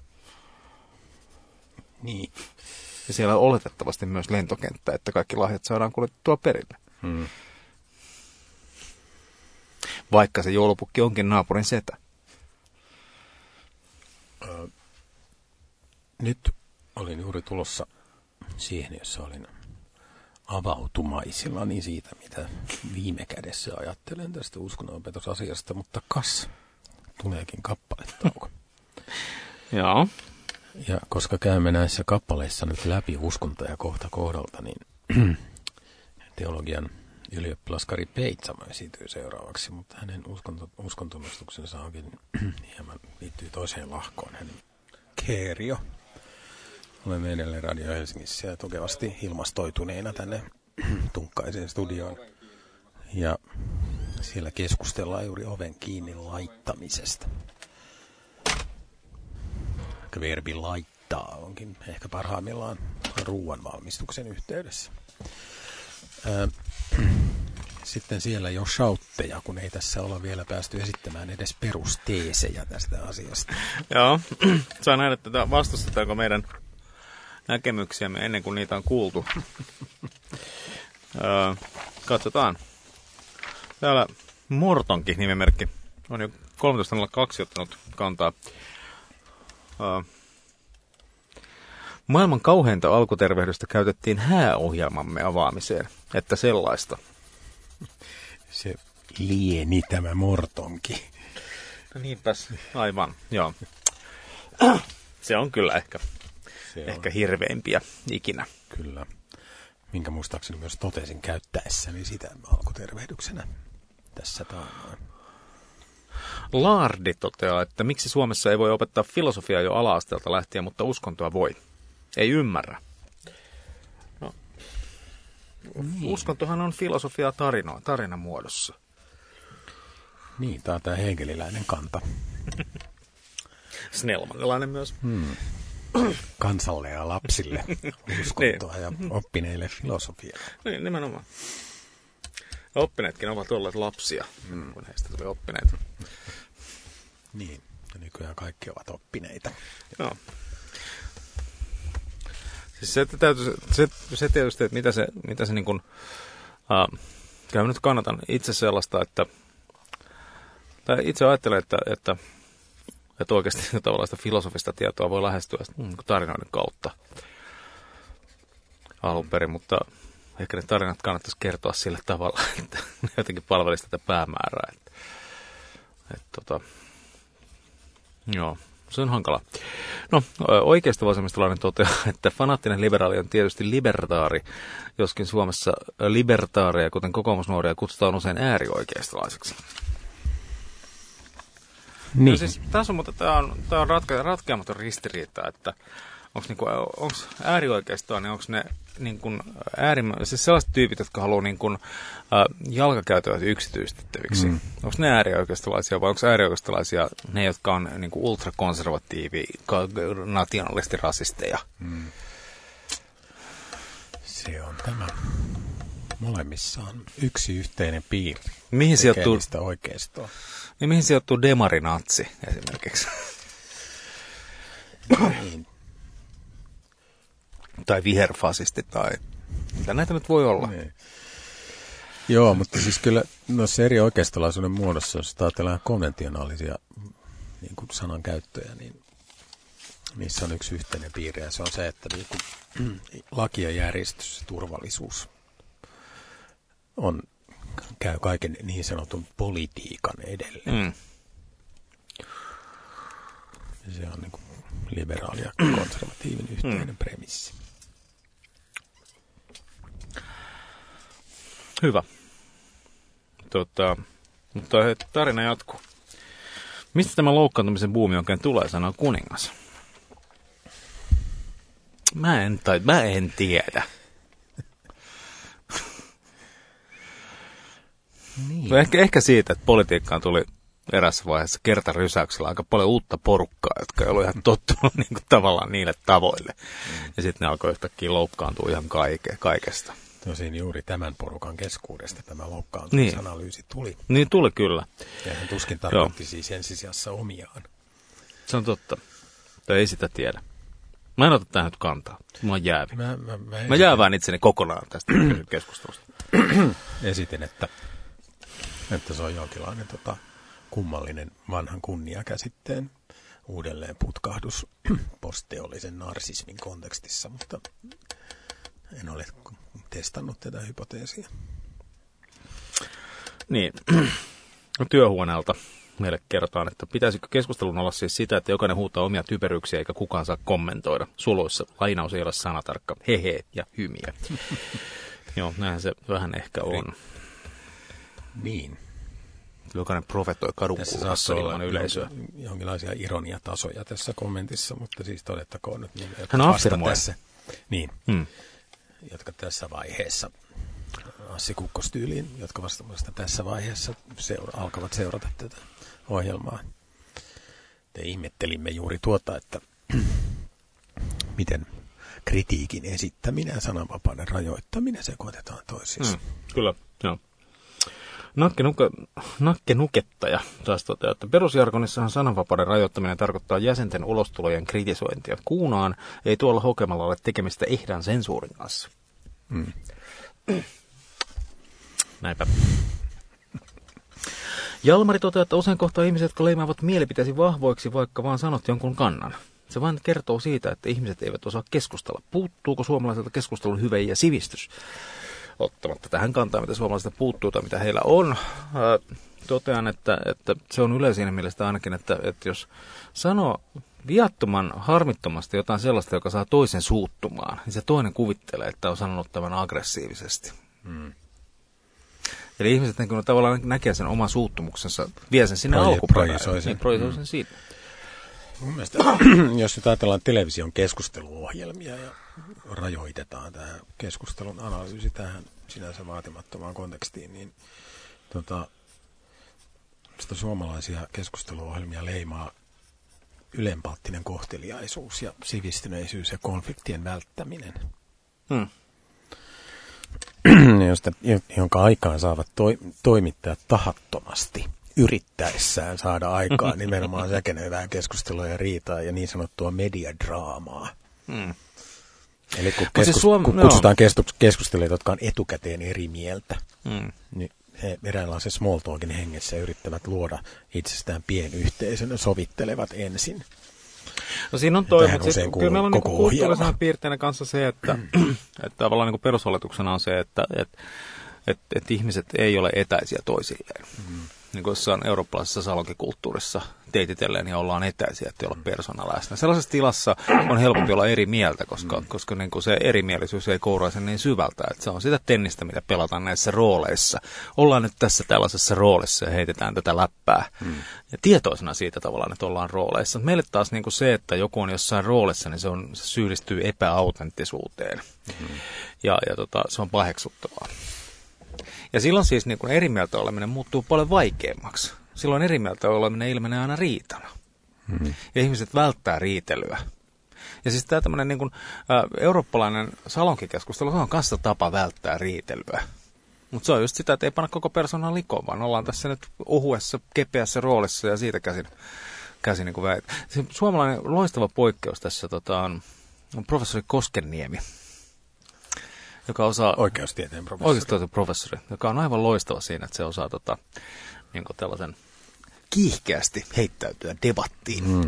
Niin. Ja siellä on oletettavasti myös lentokenttä, että kaikki lahjat saadaan kuljettua perille. Hmm. Vaikka se joulupukki onkin naapurin setä. Ö, nyt olin juuri tulossa siihen, jossa olin avautumaisilla niin siitä, mitä viime kädessä ajattelen tästä uskonnonopetusasiasta, mutta kas, tuleekin kappaletauko. Joo. Ja koska käymme näissä kappaleissa nyt läpi uskontoja kohta kohdalta, niin teologian ylioppilas Kari Peitsamo esiintyy seuraavaksi, mutta hänen uskonto, uskontunnustuksensa onkin hieman liittyy toiseen lahkoon, hänen Keerio. Olemme edelleen Radio Helsingissä ja tukevasti ilmastoituneina tänne tunkkaiseen studioon. Ja siellä keskustellaan juuri oven kiinni laittamisesta. Verbi laittaa onkin ehkä parhaimmillaan ruoan valmistuksen yhteydessä. Sitten siellä jo shoutteja, kun ei tässä olla vielä päästy esittämään edes perusteesejä tästä asiasta. Joo, saa nähdä, että vastustetaanko meidän näkemyksiämme ennen kuin niitä on kuultu. öö, katsotaan. Täällä Mortonki nimimerkki on jo kolmetoista nolla kaksi ottanut kantaa. Öö, maailman kauheinta alkutervehdystä käytettiin hääohjelmamme avaamiseen, että sellaista. Se lieni tämä Mortonki. No niinpäs, aivan, joo. Se on kyllä ehkä. Ehkä hirveimpiä ikinä. Kyllä. Minkä muistaakseni myös totesin käyttäessäni sitä alkutervehdyksenä tässä taannoin. Laardi toteaa, että miksi Suomessa ei voi opettaa filosofiaa jo ala-asteelta lähtien, mutta uskontoa voi. ei ymmärrä. No. Niin. Uskontohan on filosofia tarinoa, tarinan muodossa. Niin, tämä on tämä hegeliläinen kanta. Snellmanilainen myös. Hmm. Kansalle ja lapsille uskontoa niin. Ja oppineille filosofiaa. Niin, nimenomaan. Oppineetkin ovat olleet lapsia, hmm. kun heistä tuli oppineita. Niin, ja nykyään kaikki ovat oppineita. Joo. Siis se, että täytyy, se, se tietysti, että mitä se, mitä se niin kuin, äh, kyllä nyt kannatan itse sellaista, että, tai itse ajattelen, että, että, että oikeasti tavallaan sitä filosofista tietoa voi lähestyä niin kuin tarinoiden kautta alun perin, mutta ehkä ne tarinat kannattaisi kertoa sillä tavalla, että ne jotenkin palvelisi tätä päämäärää. Että, että, tota, joo. Se on hankala. No, oikeasta vasemmistolainen toteaa, että fanaattinen liberaali on tietysti libertaari, joskin Suomessa libertaareja, kuten kokoomusnuoria, kutsutaan usein äärioikeistolaiseksi. Niin. No siis, tässä on, mutta tämä on, tämä on ratka, ratkeamaton ristiriita, että onko niinku, äärioikeistoa, niin onko ne niinku, äärimmä, siis sellaiset tyypit, jotka haluaa niinku, äh, jalkakäytävät yksityistettäviksi. Mm. Onko ne äärioikeistolaisia vai onko äärioikeistolaisia ne, jotka on niinku, ultrakonservatiivi, nationalisti, rasisteja? Mm. Se on tämä. Molemmissa on yksi yhteinen piirre. Mihin sijoittuu, oikeistoa. Niin mihin sijoittuu demarinatsi esimerkiksi? Niin. Tai viherfasisti, tai mitä näitä nyt voi olla. Niin. Joo, mutta siis kyllä noissa eri oikeistolaisuuden muodossa, jos ajatellaan konventionaalisia niin kuin sanan käyttöjä, niin niissä on yksi yhteinen piirre, ja se on se, että niin kuin laki ja järjestys ja turvallisuus on, käy kaiken niin sanotun politiikan edelle. Mm. Se on niin kuin liberaali ja konservatiivin yhteinen mm. premissi. Hyvä. Tota, mutta tarina jatkuu. Mistä tämä loukkaantumisen buumi oikein tulee, sanoo kuningas? Mä en, tai mä en tiedä. Niin. Ehkä, ehkä siitä, että politiikkaan tuli erässä vaiheessa kertarysäyksellä aika paljon uutta porukkaa, jotka ei ollut ihan tottunut niin kuin, tavallaan niille tavoille. Mm. Ja sitten ne alkoi yhtäkkiä loukkaantua ihan kaike, kaikesta. Tosin juuri tämän porukan keskuudesta tämä loukkaantumisanalyysi niin. tuli. Niin tuli kyllä. Ja hän tuskin tarkoitti Joo. siis ensisijassa omiaan. Se on totta. Tai ei sitä tiedä. Mä en ota tähän nyt kantaa. Mä oon jäävi. Mä, mä, mä, mä jäävään itseni kokonaan tästä keskustelusta. Esitin, että, että se on jonkinlainen tota, kummallinen vanhan kunniakäsitteen uudelleen putkahdus postteollisen narsismin kontekstissa, mutta en ole testannut tätä hypoteesia. Niin, työhuoneelta meille kerrotaan, että pitäisikö keskustelun olla siis sitä, että jokainen huutaa omia typeryyksiä eikä kukaan saa kommentoida. Suluissa lainaus ei ole sanatarkka, hehe ja hymiä. Joo, näinhän se vähän ehkä on. Niin. Jokainen profetoi kadunkulmassa ilman yleisöä. Jonkinlaisia ironiatasoja tässä kommentissa, mutta siis todettakoon nyt. Niin, hän affirmoi. Tässä, niin, hmm. jotka tässä vaiheessa, Assi Kukkostyyliin, jotka vasta tässä vaiheessa seura- alkavat seurata tätä ohjelmaa. Te ihmettelimme juuri tuota, että miten kritiikin esittäminen ja sananvapauden rajoittaminen sekoitetaan toisiinsa. Hmm, kyllä, joo. Nakke, nuke, nakke nukettaja taas toteaa, että perusjargonissahan sananvapauden rajoittaminen tarkoittaa jäsenten ulostulojen kritisointia. Kuunaan ei tuolla hokemalla ole tekemistä ehdan sensuurin kanssa. Mm. Näinpä. Jalmari toteaa, että usein kohtaa ihmiset, jotka leimaavat mielipiteesi vahvoiksi, vaikka vaan sanot jonkun kannan. Se vain kertoo siitä, että ihmiset eivät osaa keskustella. Puuttuuko suomalaiselta keskustelun hyve ja sivistys? Ottamatta tähän kantaa, mitä suomalaisilta puuttuu tai mitä heillä on. Ää, totean, että, että se on yleisin mielestä ainakin, että, että jos sanoo viattoman harmittomasti jotain sellaista, joka saa toisen suuttumaan, niin se toinen kuvittelee, että on sanonut tämän aggressiivisesti. Hmm. Eli ihmiset niin tavallaan näkee sen oman suuttumuksensa, vie sen sinne Proje- alkuperään. Projisoi sen. Niin, projisoi sen siitä. Mun mielestä, jos nyt ajatellaan television keskusteluohjelmia ja rajoitetaan tähän keskustelun analyysi tähän sinänsä vaatimattomaan kontekstiin, niin tota, sitä suomalaisia keskusteluohjelmia leimaa ylenpalttinen kohteliaisuus ja sivistyneisyys ja konfliktien välttäminen. Hmm. Josta, jonka aikaan saavat toi, toimittajat tahattomasti yrittäessään saada aikaa nimenomaan säkenöivää keskustelua ja riitaa ja niin sanottua mediadraamaa. Hmm. Eli kun, keskus, Suom- kun kutsutaan no. keskustelijoita, jotka on etukäteen eri mieltä, hmm. niin he eräänlaisen small talkin hengessä yrittävät luoda itsestään pienyhteisön ja sovittelevat ensin. No siinä on toi, mutta sit, kyllä meillä on niinku kulttuurisena piirteinä kanssa se, että, että tavallaan niinku perusoletuksena on se, että et, et, et ihmiset ei ole etäisiä toisilleen. Mm. Niin kuin jossain eurooppalaisessa salonkikulttuurissa teititellen ja ollaan etäisiä, että ei olla persona läsnä. Sellaisessa tilassa on helpompi olla eri mieltä, koska, mm. koska niin kuin se erimielisyys ei kouraise niin syvältä. Että se on sitä tennistä, mitä pelataan näissä rooleissa. Ollaan nyt tässä tällaisessa roolissa ja heitetään tätä läppää. Mm. Ja tietoisena siitä tavallaan, että ollaan rooleissa. Meille taas niin kuin se, että joku on jossain roolissa, niin se, on, se syyllistyy epäautenttisuuteen. Mm. Ja, ja tota, se on paheksuttavaa. Ja silloin siis niin kuin eri mieltä oleminen muuttuu paljon vaikeammaksi. Silloin eri mieltä oleminen ilmenee aina riitana. Hmm. Ja ihmiset välttää riitelyä. Ja siis tämä tämmöinen niin kuin, ä, eurooppalainen salonkikeskustelu, se on kanssa tapa välttää riitelyä. Mutta se on just sitä, että ei panna koko persoonaa likoon, vaan ollaan tässä nyt ohuessa, kepeässä roolissa ja siitä käsin, käsin niin kuin väit. Se suomalainen loistava poikkeus tässä tota, on, on professori Koskenniemi. Joka osaa, oikeustieteen professori. Oikeustieteen professori, joka on aivan loistava siinä, että se osaa tota, niin kuin tällaisen kiihkeästi heittäytyä debattiin. Mm.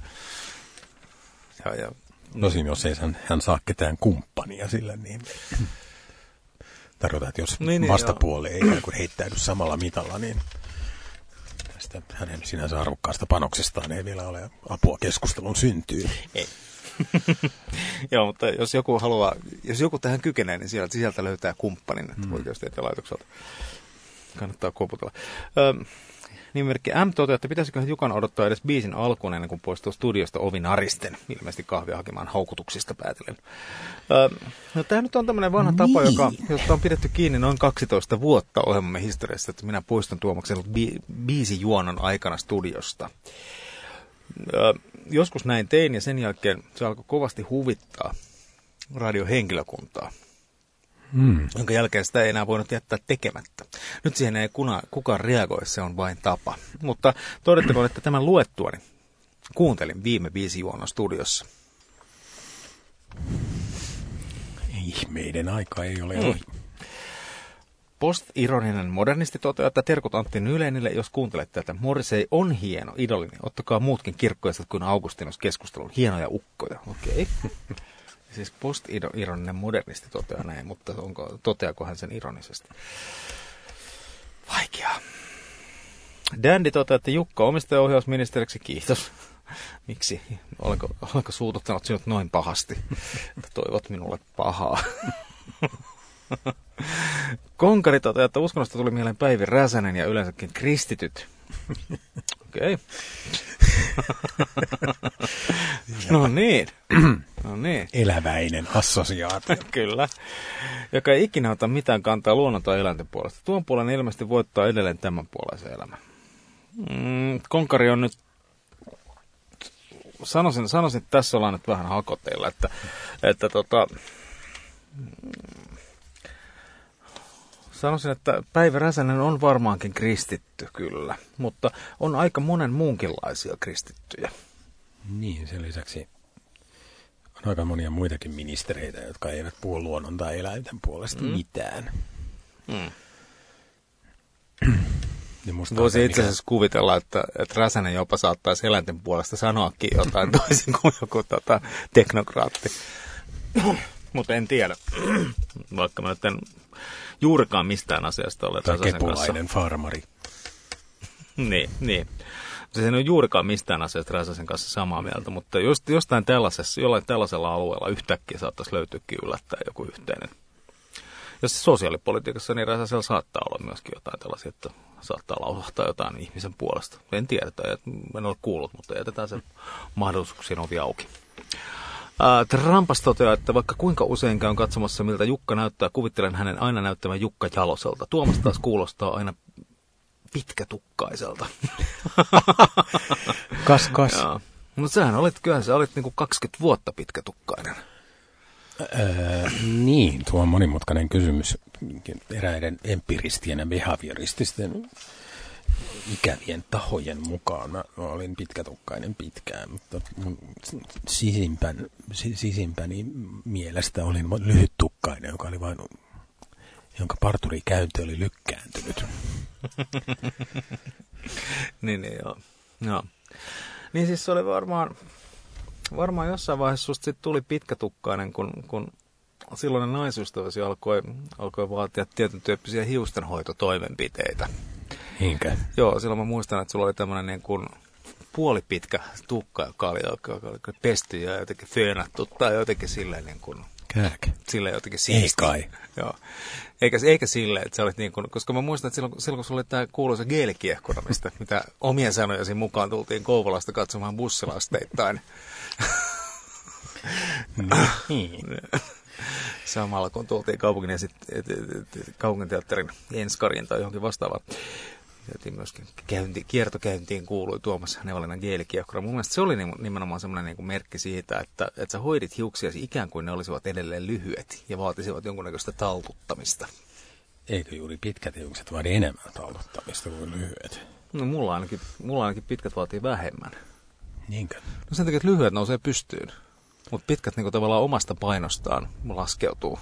Ja, ja, Tosin jos ei hän, hän saa ketään kumppania sillä, niin tarkoitan, että jos niin, vastapuoli ei ikään kuin heittäydy samalla mitalla, niin tästä hänen sinänsä arvokkaasta panoksestaan ei vielä ole apua keskustelun syntyyn. Ei. Joo, mutta jos joku haluaa, jos joku tähän kykenee, niin sieltä, sieltä löytää kumppanin mm. oikeustieteen laitokselta. Kannattaa koputella. Ö, nimimerkki M toteaa, että pitäisikö Jukan odottaa edes biisin alkuun ennen kuin poistuu studiosta ovi naristen, ilmeisesti kahvia hakemaan haukutuksista päätellen. Ö, no, tämä nyt on tämmöinen vanha tapa, niin. joka, josta on pidetty kiinni noin kaksitoista vuotta ohjelmamme historiassa, että minä poistun Tuomaksen bi- biisijuonon aikana studiosta. Ö, joskus näin tein ja sen jälkeen se alkoi kovasti huvittaa radiohenkilökuntaa, hmm. jonka jälkeen sitä ei enää voinut jättää tekemättä. Nyt siihen ei kuna, kukaan reagoi, se on vain tapa. Mutta todettakoon, että tämän luettuani kuuntelin viime biisijuonon studiossa. Ihmeiden aika ei ole ohi. Hmm. Postironinen modernisti toteaa, että terkut Antti Nylenille, jos kuuntelet tätä. Morrissey on hieno, idolini. Ottakaa muutkin kirkkoiset kuin Augustinus keskustelun. Hienoja ukkoja. Okei. Okay. Siis postironinen modernisti toteaa näin, mutta onko, toteako hän sen ironisesti? Vaikeaa. Dandy toteaa, että Jukka omistajaohjausministeriksi, kiitos. Miksi? Olenko, olenko suututtanut sinut noin pahasti, että toivot minulle pahaa? Konkari toteaa, että uskonnosta tuli mieleen Päivi Räsänen ja yleensäkin kristityt. Okei. No niin. No niin. Eläväinen assosiaatio. Kyllä. Joka ei ikinä ota mitään kantaa luonnon tai eläinten puolesta. Tuon puolen ilmeisesti voittaa edelleen tämän puoleisen elämän. Mm, Konkari on nyt, sanoisin, sanoisin, että tässä ollaan nyt vähän hakoteilla, että, että tota... Sanoisin, että Päivi Räsänen on varmaankin kristitty kyllä, mutta on aika monen muunkinlaisia kristittyjä. Niin, sen lisäksi on aika monia muitakin ministereitä, jotka eivät puhu luonnon tai eläinten puolesta mm. mitään. Mm. Voisi itse asiassa mikä... kuvitella, että, että Räsänen jopa saattaisi eläinten puolesta sanoakin jotain toisin kuin joku tota, teknokraatti. Mutta en tiedä, vaikka mä nyt en juurikaan mistään asiasta ole Räsäsen kanssa. Tai kepulainen farmari. niin, niin. Se ei ole juurikaan mistään asiasta Räsäsen kanssa samaa mieltä, mutta just, jostain tällaisessa, jollain tällaisella alueella yhtäkkiä saattaisi löytyäkin yllättää joku yhteinen, Jos sosiaalipolitiikassa niin siellä saattaa olla myöskin jotain tällaisia, että saattaa lausahtaa jotain ihmisen puolesta. En tiedä, en ole kuullut, mutta jätetään sen mahdollisuuksien ovi auki. Trampas toteaa, että vaikka kuinka usein käyn katsomassa, miltä Jukka näyttää, kuvittelen hänen aina näyttävän Jukka Jaloselta. Tuomas taas kuulostaa aina pitkätukkaiselta. Kas, kas. Mutta sähän olit, kyllähän sä olit niinku kaksikymmentä vuotta pitkätukkainen. Öö, niin, tuo on monimutkainen kysymys. Eräiden empiristien ja behaviorististen ikävien tahojen mukaan. Mä olin pitkätukkainen pitkään, mutta mun sisimpän, sisimpäni mielestä olin lyhyttukkainen, joka oli vain, jonka parturikäynti oli lykkääntynyt. niin, niin, joo. joo. Niin siis se oli varmaan, varmaan jossain vaiheessa susta sit tuli pitkätukkainen, kun, kun silloinen naisystäväsi alkoi, alkoi vaatia tietyn tyyppisiä hiustenhoitotoimenpiteitä. Niinkö? Joo, silloin mä muistan, että sulla oli tämmöinen niin kuin puolipitkä tukka, joka oli, joka oli pesty ja jotenkin föönattu tai jotenkin silleen niin kuin... Kääkä. Silleen jotenkin siisti. Ei kai. Joo. Eikä, eikä silleen, että sä olit niin kuin, koska mä muistan, että silloin, silloin kun sulla oli tämä kuuluisa geelikiehkona, mistä mitä omien sanojasi mukaan tultiin Kouvolasta katsomaan bussilla asteittain. Niin. Samalla kun tultiin kaupungin, kaupunginteatterin enskariin tai johonkin vastaavaan. Myöskin käynti, kiertokäyntiin kuului Tuomas Nevalinen geelikiekkura. Mun mielestä se oli nimenomaan semmoinen niin kuin merkki siitä, että, että sä hoidit hiuksiasi ikään kuin ne olisivat edelleen lyhyet ja vaatisivat jonkunnäköistä taltuttamista. Eikö juuri pitkät hiukset vaadi enemmän taltuttamista kuin lyhyet? No mulla ainakin, mulla ainakin pitkät vaatii vähemmän. Niinkö? No sen takia, että lyhyet nousee pystyyn, mutta pitkät niin kuin tavallaan omasta painostaan laskeutuu.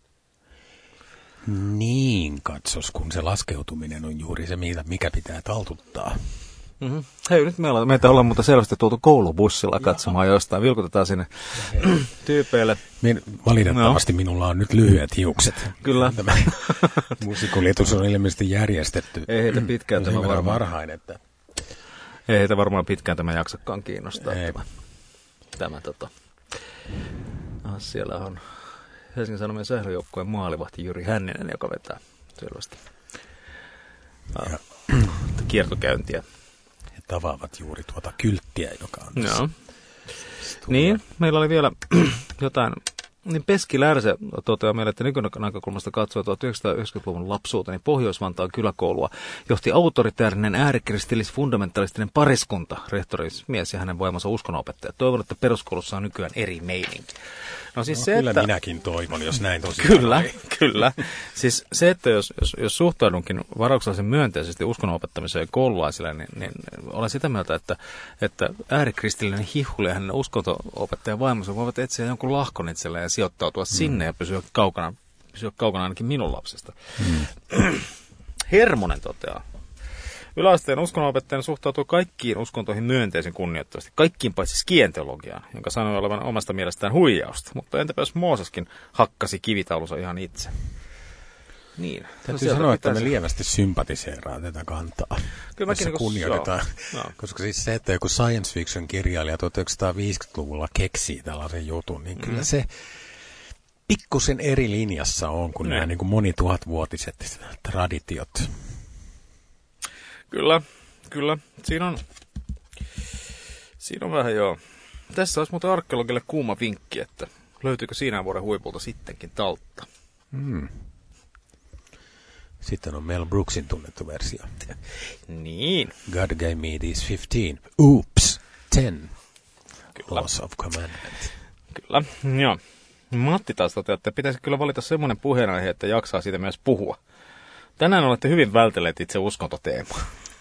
Niin, katsos, kun se laskeutuminen on juuri se, mikä pitää taltuttaa. Mm-hmm. Hei, nyt meillä, meitä ollaan mutta selvästi tuotu koulubussilla katsomaan jostain. Vilkutetaan sinne tyypeille. Min, valitettavasti no. Minulla on nyt lyhyet hiukset. Kyllä. Tämä bussikuljetus on ilmeisesti järjestetty. Ei heitä pitkään tämä varmaan. Varhain, että... Ei heitä varmaan pitkään tämä jaksakaan kiinnostaa. Ei. Tämä, tämä tota... Ah, siellä on... Helsingin Sanomien sählyjoukkueen maalivahti Jyri Hänninen, joka vetää selvästi ja. kiertokäyntiä. He tavaavat juuri tuota kylttiä, joka on tässä. Joo. Niin, meillä oli vielä jotain, niin Peski Lärsä toteaa meille, että nykynäkökulmasta katsoi tuhatyhdeksänsataayhdeksänkymmentäluvun lapsuuteni Pohjois-Vantaan kyläkoulua johti autoritäärinen äärikristillis fundamentalistinen pariskunta, rehtorimies ja hänen voimansa uskonopettaja. Toivon, että peruskoulussa on nykyään eri meininki. No siis no, se, kyllä että... minäkin toivon, jos näin tosiaan. Kyllä, kyllä. Siis se, että jos, jos, jos suhtaudunkin varauksellisen myönteisesti uskonnonopettamiseen koululaisille, niin, niin olen sitä mieltä, että, että äärikristillinen hihuli ja hänen uskonto-opettajan vaimonsa voivat etsiä jonkun lahkon itselleen ja sijoittautua mm. sinne ja pysyä kaukana, pysyä kaukana ainakin minun lapsesta. Mm. Hermonen toteaa. Yläasteen uskonnonopettajan suhtautuu kaikkiin uskontoihin myönteisen kunnioittavasti, kaikkiin paitsi skienteologiaan, jonka sanoi olevan omasta mielestään huijausta. Mutta entäpä jos Mooseskin hakkasi kivitaulunsa ihan itse? Niin. Täytyy sanoa, että me lievästi sympatiseeraa tätä kantaa. Kyllä mäkin niin kunnioitetaan. No. Koska siis se, että joku science fiction kirjailija tuhatyhdeksänsataaviisikymmentäluvulla keksii tällaisen jutun, niin kyllä mm. se pikkusen eri linjassa on kuin mm. nämä niin kuin monituhatvuotiset traditiot. Kyllä, kyllä. Siinä on, siinä on vähän joo. Tässä olisi muuten arkeologille kuuma vinkki, että löytyykö siinä vuoden huipulta sittenkin taltta. Hmm. Sitten on Mel Brooksin tunnettu versio. Niin. God gave me these fifteen. Oops, ten. Kyllä. Loss of commandment. Kyllä, joo. Matti taas toteaa, että pitäisi kyllä valita semmoinen puheenaihe, että jaksaa siitä myös puhua. Tänään olette hyvin vältelleet itse uskontoteemaa.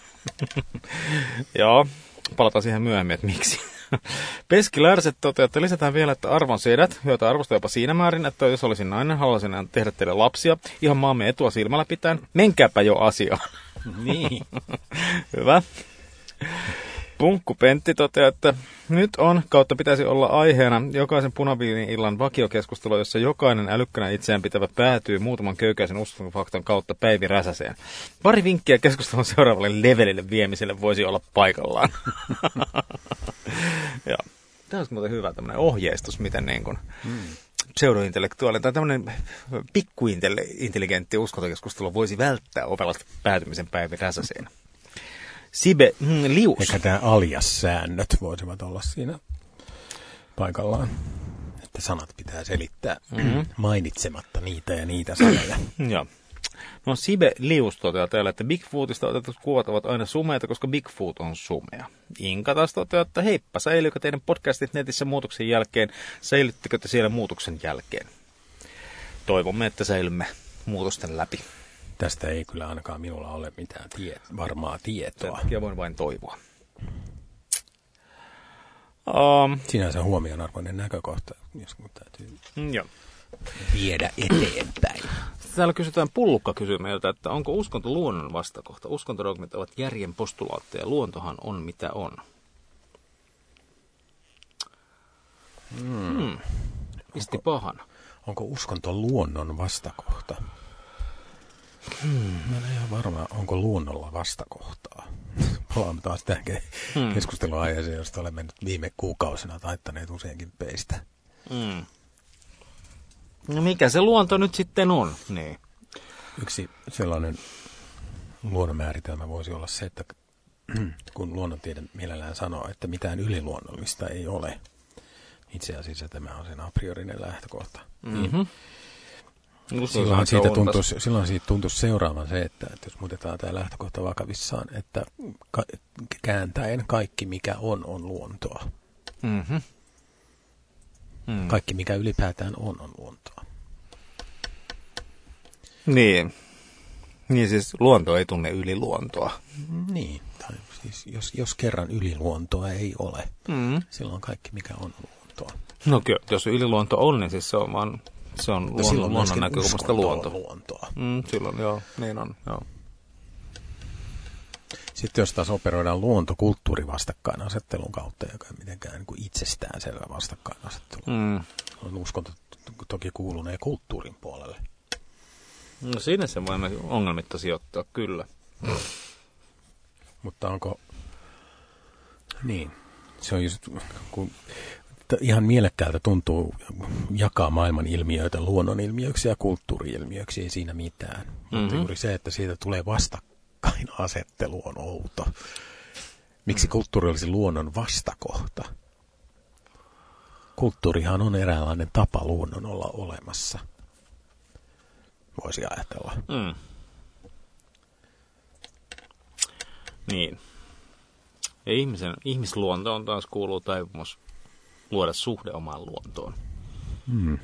Joo, palataan siihen myöhemmin, että miksi. Peski Lärset toteaa, että lisätään vielä, että arvon sedät, joita arvostaa jopa siinä määrin, että jos olisin nainen, haluaisin tehdä teille lapsia, ihan maamme etua silmällä pitäen. Menkääpä jo asiaan. Niin. Hyvä. Punkku Pentti toteaa, että nyt on, kautta pitäisi olla aiheena jokaisen punaviini-illan vakiokeskustelu, jossa jokainen älykkänä itseään pitävä päätyy muutaman köykäisen uskonfaktan kautta Päivi Räsäseen. Pari vinkkiä keskustelun seuraavalle levelille viemiselle voisi olla paikallaan. Ja, tämä olisi muuten hyvä tämmöinen ohjeistus, miten niin kuin, mm. pseudointellektuaali tai tämmöinen pikkuintelligentti uskontokeskustelu voisi välttää ovelasta päätymisen Päivi Räsäseen. Sibe mm, Lius. Eikä tämä alias-säännöt voisivat olla siinä paikallaan. Että sanat pitää selittää mm-hmm. mainitsematta niitä ja niitä sanoja. Joo. No Sibe Lius toteaa täällä, että Bigfootista otetut kuvat ovat aina sumeita, koska Bigfoot on sumea. Inka taas toteaa, että heippa, säilyykö teidän podcastit netissä muutoksen jälkeen? Säilyttekö te siellä muutoksen jälkeen? Toivomme, että säilymme muutosten läpi. Tästä ei kyllä ainakaan minulla ole mitään tie- varmaa tietoa. Ja voin vain toivoa. Um, Sinänsä huomionarvoinen näkökohta, jos täytyy mm, joo. viedä eteenpäin. Täällä kysytään, Pullukka kysyy meiltä, että onko uskonto luonnon vastakohta? Uskontodogmit ovat järjen postulaatteja, luontohan on mitä on. Hmm. Hmm. Isti pahana. Onko uskonto luonnon vastakohta? Hmm. Mä en ole ihan varma, onko luonnolla vastakohtaa. Olemme taas tähän hmm. keskusteluaiheeseen, josta olemme nyt viime kuukausina taittaneet useinkin peistä. Hmm. No mikä se luonto nyt sitten on? Niin. Yksi sellainen luonnonmääritelmä voisi olla se, että kun luonnontiede mielellään sanoo, että mitään yliluonnollista ei ole, itse asiassa tämä on sen a priorinen lähtökohta. Mm-hmm. Niin silloin, siitä tuntuisi, silloin siitä tuntuisi seuraavan se, että, että jos muutetaan tämä lähtökohta vakavissaan, että ka- kääntäen kaikki mikä on, on luontoa. Mm-hmm. Mm. Kaikki mikä ylipäätään on, on luontoa. Niin. Niin siis luonto ei tunne yliluontoa. Niin. Tai siis jos, jos kerran yliluontoa ei ole, mm. silloin kaikki mikä on, on luontoa. No kyllä, jos yliluonto on, niin siis se on vaan se on luon, luonnon, luonnon näkökulmasta luonto. luontoa. Mm, silloin joo, niin on, joo. Sitten jos taas operoidaan luontokulttuurivastakkainasettelun kautta, joka ei mitenkään niin kuin itsestäänselvä vastakkainasettelu. Mm. On uskonto toki kuulunee kulttuurin puolelle. No siinä se voimme ongelmitta sijoittaa, kyllä. Mm. Mutta onko... Niin, se on just... Kun ihan mielekkäältä tuntuu jakaa maailman ilmiöitä luonnonilmiöiksi ja kulttuuri-ilmiöiksi, ei siinä mitään. Mm-hmm. Mutta juuri se, että siitä tulee vastakkainasettelu on outo. Miksi kulttuuri olisi luonnon vastakohta? Kulttuurihan on eräänlainen tapa luonnon olla olemassa. Voisi ajatella. Mm. Niin. Ja ihmisen, ihmisluontoon taas kuuluu taipumus luoda suhde omaan luontoon. Hmm.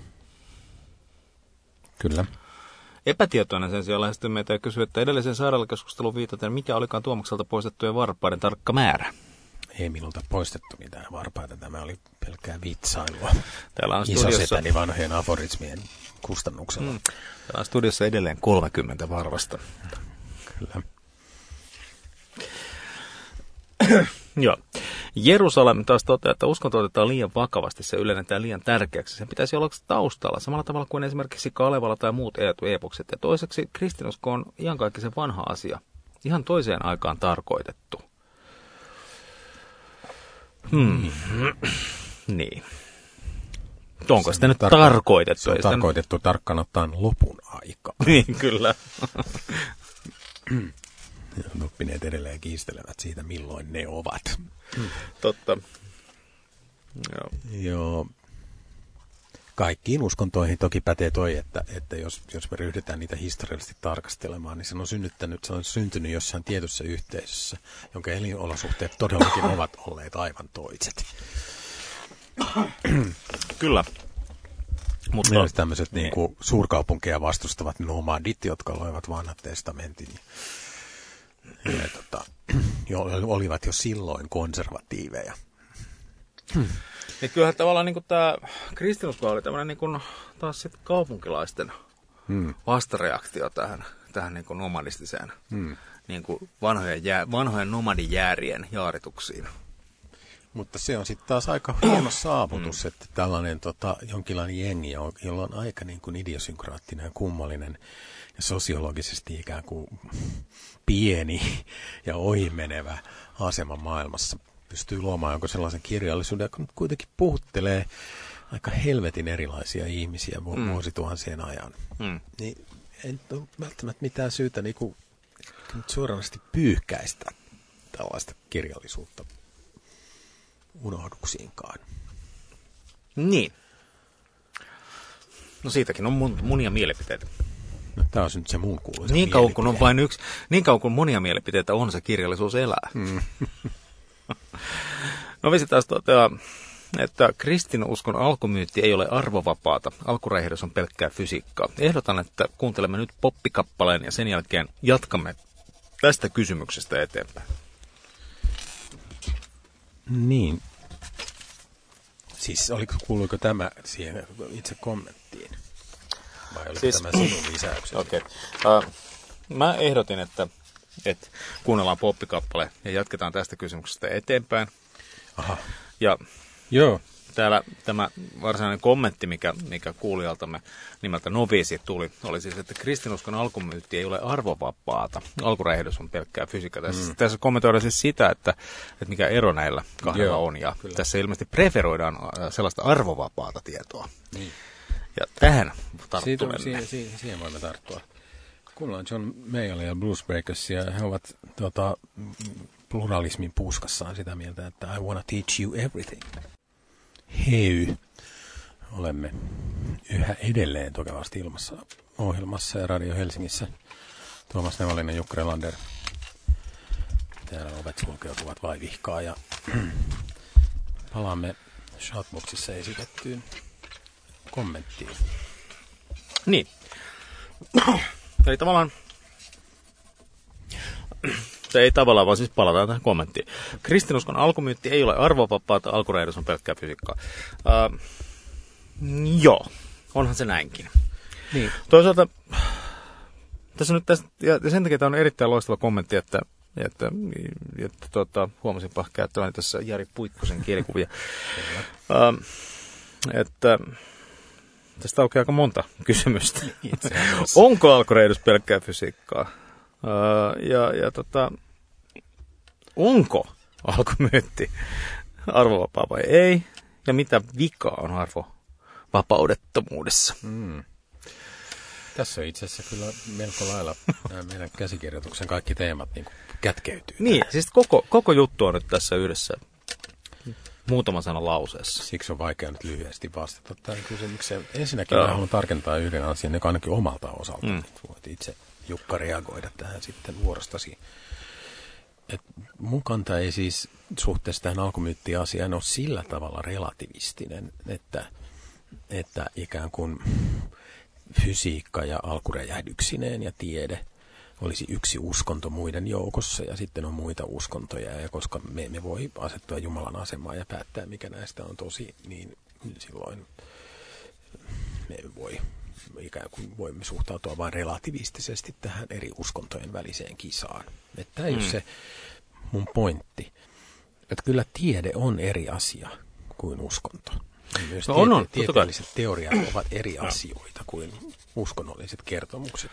Kyllä. Epätietoinen sen sijaan lähestyy meitä ja kysyy, että edellisen sairaalakeskustelun viitaten, mikä olikaan Tuomakselta poistettujen varpaiden tarkka määrä? Ei minulta poistettu mitään varpaita. Tämä oli pelkkää vitsailua. Täällä on studiossa... Isosetäni vanhojen aforismien kustannuksella. Hmm. Täällä on studiossa edelleen kolmekymmentä varvasta. Kyllä. Joo. Jerusalem taas toteaa, että uskonto otetaan liian vakavasti, se ylennetään liian tärkeäksi. Sen pitäisi olla taustalla, samalla tavalla kuin esimerkiksi Kalevala tai muut epokset. Ja toiseksi kristinusko on iankaikkisen vanha asia, ihan toiseen aikaan tarkoitettu. Hmm. niin. Onko sitä nyt tarko- tarkoitettu? Se on tarkoitettu sitä... tarkkaan ottaen lopun aikaa. Niin, kyllä. Oppineet edelleen kiistelevät siitä, milloin ne ovat. Totta. Joo. Joo. Kaikkiin uskontoihin toki pätee toi, että, että jos, jos me ryhdytään niitä historiallisesti tarkastelemaan, niin se on synnyttänyt, se on syntynyt jossain tietyssä yhteisössä, jonka elinolosuhteet todellakin ovat olleet aivan toiset. Kyllä. Mutta myös tämmöiset niin kuin suurkaupunkeja vastustavat nomadit, jotka loivat vanhat testamentin. Ja, ja tota, jo, olivat jo silloin konservatiiveja. Hmm. Ja kyllähän tavallaan niin tämä kristinusko oli tämmöinen niin taas sitten kaupunkilaisten hmm. vastareaktio tähän, tähän niin nomadistiseen hmm. niin vanhojen, jää, vanhojen nomadijäärien jaarituksiin. Mutta se on sitten taas aika hieno saavutus, hmm. että tällainen tota, jonkinlainen jengi, jolla on aika niin kuin idiosynkraattinen ja kummallinen ja sosiologisesti ikään kuin pieni ja ohimenevä asema maailmassa, pystyy luomaan jonkun sellaisen kirjallisuuden, joka kuitenkin puhuttelee aika helvetin erilaisia ihmisiä vu- mm. vuosituhansien ajan. Mm. Niin ei ole välttämättä mitään syytä niinku suoranaisesti pyyhkäistä tällaista kirjallisuutta unohduksiinkaan. Niin. No siitäkin on mun, monia mielipiteitä. No tämä on nyt se mun kuuluisa niin kauan kun on vain yksi, niin kauan kun monia mielipiteitä on, se kirjallisuus elää. Mm. No visi taas toteaa, että kristinuskon alkumyytti ei ole arvovapaata. Alkuräjähdys on pelkkää fysiikkaa. Ehdotan, että kuuntelemme nyt poppikappaleen ja sen jälkeen jatkamme tästä kysymyksestä eteenpäin. Niin. Siis oliko, kuuluiko tämä siihen itse kommenttiin? Vai oliko siis, tämä sinun lisäyksesi? Okei. Okay. Uh, mä ehdotin, että, että kuunnellaan poppikappale ja jatketaan tästä kysymyksestä eteenpäin. Aha. Ja joo. Täällä tämä varsinainen kommentti, mikä, mikä kuulijaltamme nimeltä Noviisi tuli, oli siis, että kristinuskon alkumyytti ei ole arvovapaata. Alkuräjähdys on pelkkää fysiikkaa. Tässä, mm. tässä kommentoidaan siis sitä, että, että mikä ero näillä kahdella joo, on. Ja kyllä. Tässä ilmeisesti preferoidaan sellaista arvovapaata tietoa. Niin. Ja tähän tarttumme. Siihen, siihen, siihen voimme tarttua. Kuullaan John Mayall ja Blues Breakers, ja he ovat tota, pluralismin puuskassaan sitä mieltä, että I wanna teach you everything. Hey, olemme yhä edelleen Tokevasti ilmassa ohjelmassa ja Radio Helsingissä. Tuomas Nevalinen, Jukka Relander. Täällä ovet sulkeutuvat vaivihkaa ja palaamme Shoutboxissa esitettyyn kommenttiin. Niin. Eli tavallaan, se ei tavallaan, vaan siis palataan tähän kommenttiin. Kristinuskon alkumyytti ei ole arvovapaata, alkuräjähdys on pelkkää fysiikkaa. Uh, joo, onhan se näinkin. Niin. Toisaalta, tässä nyt tästä, ja sen takia tämä on erittäin loistava kommentti, että, että, että tuota, huomasinpa käyttäväni tässä Jari Puikkosen kielikuvia. uh, että tästä aukeaa aika monta kysymystä. Onko alkuräjähdys pelkkää fysiikkaa? Uh, ja, ja tota, onko alkumyytti arvovapaa vai ei? Ja mitä vikaa on arvovapaudettomuudessa? Mm. Tässä on itse asiassa kyllä melko lailla meidän käsikirjoituksen kaikki teemat niin kuin kätkeytyy. Niin, siis koko, koko juttu on nyt tässä yhdessä muutaman sanan lauseessa. Siksi on vaikea nyt lyhyesti vastata tähän kysymykseen. Ensinnäkin mä haluan tarkentaa yhden asian, joka ainakin omalta osalta. Mm. Voit itse, Jukka, reagoida tähän sitten vuorostasi. Et mun kanta ei siis suhteessa tähän alkumyyttiasiaan ole sillä tavalla relativistinen, että, että ikään kuin fysiikka ja alkuräjähdyksineen ja tiede olisi yksi uskonto muiden joukossa ja sitten on muita uskontoja. Ja koska me emme voi asettua Jumalan asemaan ja päättää, mikä näistä on tosi, niin silloin me voi, ikään kuin voimme suhtautua vain relativistisesti tähän eri uskontojen väliseen kisaan. Että tämä ei mm. ole se mun pointti. Että kyllä tiede on eri asia kuin uskonto. Myös no on, on, tiete- tieteelliset teoriat ovat eri asioita kuin uskonnolliset kertomukset.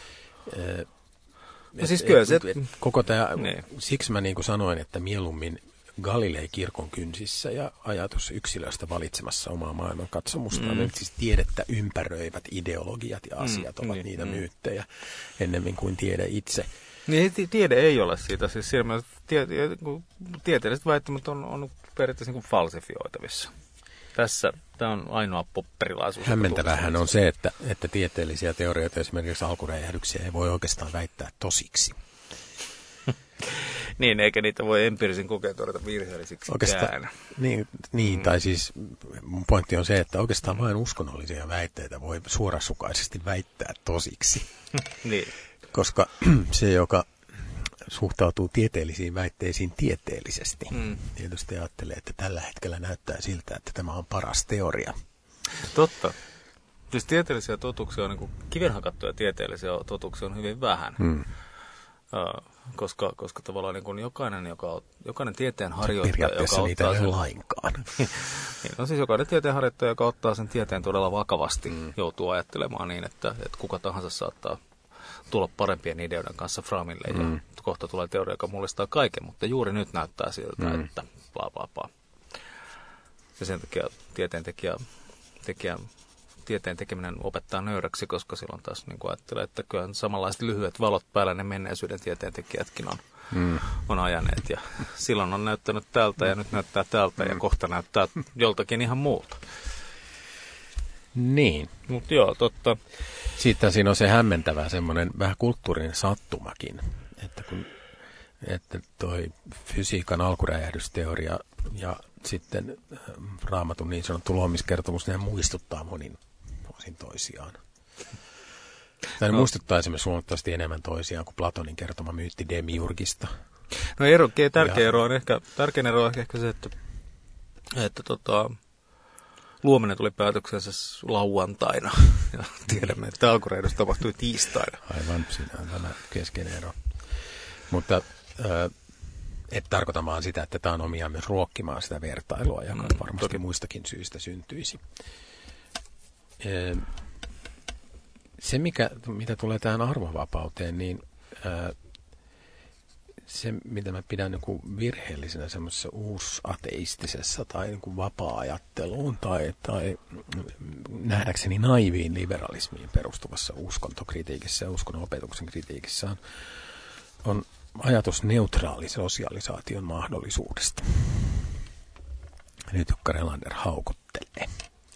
No siis kyllä se... Koko tämä, niin. Siksi mä niin kuin sanoin, että mieluummin Galilei kirkon kynsissä ja ajatus yksilöstä valitsemassa omaa maailmankatsomustaan. Mm. Siis tiedettä ympäröivät ideologiat ja asiat mm, ovat niin, niitä mm. myyttejä ennemmin kuin tiede itse. Niin tiede ei ole siitä. Siis siellä tie, tieteelliset väittämät on, on periaatteessa niin kuin falsifioitavissa. Tässä tämä on ainoa popperilaisuus. Hämmentävähän on se, että, että tieteellisiä teorioita, esimerkiksi alkuräjähdyksiä, ei voi oikeastaan väittää tosiksi. Niin, eikä niitä voi empiirisin kokeen todeta virheellisiksi. Oikeastaan, niin, niin mm. tai siis mun pointti on se, että oikeastaan vain uskonnollisia väitteitä voi suorasukaisesti väittää tosiksi. Niin. Koska se, joka suhtautuu tieteellisiin väitteisiin tieteellisesti, mm. tietysti ajattelee, että tällä hetkellä näyttää siltä, että tämä on paras teoria. Totta. Siis tieteellisiä totuuksia on, niin kuin kivenhakattuja tieteellisiä totuuksia on hyvin vähän. Mm. Uh, koska, koska tavallaan niin kuin jokainen, joka, jokainen tieteen harjoittaja, periaatteessa joka niitä ottaa ei sen, lainkaan. niin, no siis jokainen tieteen harjoittaja, joka ottaa sen tieteen todella vakavasti, mm. joutuu ajattelemaan niin, että, että kuka tahansa saattaa tulla parempien ideoiden kanssa fraamille mm. ja kohta tulee teoria, joka mullistaa kaiken, mutta juuri nyt näyttää siltä, mm. että bla bla bla. ja sen takia tieteentekijä, tekijä, tieteen tekeminen opettaa nöyräksi, koska silloin taas niin kuin ajattelee, että kyllä samanlaiset lyhyet valot päällä ne menneisyyden tieteentekijätkin on, mm. on ajaneet. Ja silloin on näyttänyt tältä ja nyt näyttää tältä mm. ja kohta näyttää joltakin ihan muulta. Niin. Mutta joo, totta. Sitten siinä on se hämmentävä semmoinen vähän kulttuurinen sattumakin, että kun että toi fysiikan alkuräjähdysteoria ja sitten Raamatun niin sanottu luomiskertomus, ne muistuttaa monin osin toisiaan. Tai ne no. muistuttaa esimerkiksi huomattavasti enemmän toisiaan kuin Platonin kertoma myytti demiurgista. No ero, tärkeä ja, ero on ehkä, tärkein ero on ehkä se, että, että tota, luominen tuli päätöksensä lauantaina ja tiedämme, että alkuräjähdys tapahtui tiistaina. Aivan, siinä on tämä keskeinen ero. Mutta äh, et tarkoita vaan sitä, että tämä on omiaan myös ruokkimaan sitä vertailua, joka mm, varmasti toki. muistakin syistä syntyisi. Äh, se, mikä, mitä tulee tähän arvovapauteen, niin äh, se, mitä mä pidän niin kuin virheellisenä semmoisessa uusateistisessa tai niin kuin vapaa-ajatteluun tai, tai nähdäkseni naiviin liberalismiin perustuvassa uskontokritiikissä ja uskonnon opetuksen kritiikissä on, on ajatus neutraali sosialisaation mahdollisuudesta. Nyt Jukka Relander haukuttelee.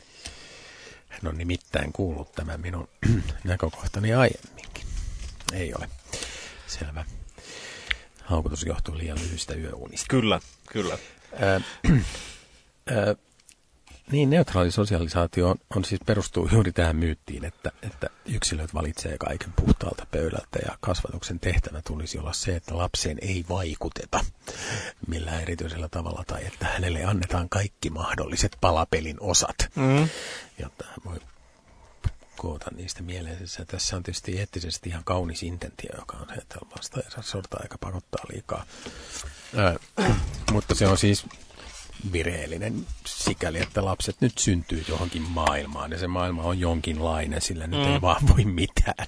Hän on nimittäin kuullut tämän minun näkökohtani aiemminkin. Ei ole. Selvä. Haukutus johtuu liian lyhyistä yöunista. Kyllä, kyllä. Ää, ää, niin, neutraali sosialisaatio on, on siis perustuu juuri tähän myyttiin, että, että yksilöt valitsee kaiken puhtaalta pöydältä ja kasvatuksen tehtävä tulisi olla se, että lapseen ei vaikuteta millään erityisellä tavalla tai että hänelle annetaan kaikki mahdolliset palapelin osat, mm. jotta hän voi koota niistä mieleensä. Tässä on tietysti eettisesti ihan kaunis intentio, joka on se, että vasta ei saa sortaa eikä pakottaa liikaa. Ää, mutta se on siis virheellinen sikäli, että lapset nyt syntyy johonkin maailmaan ja se maailma on jonkinlainen, sillä nyt mm. ei vaan voi mitään.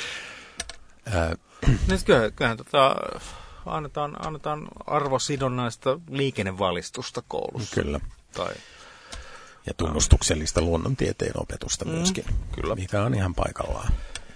Ää, nyt kyllähän, kyllähän tota, annetaan, annetaan arvosidonnaista liikennevalistusta koulussa. Kyllä. Tai ja tunnustuksellista luonnontieteen opetusta mm, myöskin, kyllä. Mikä on ihan paikallaan.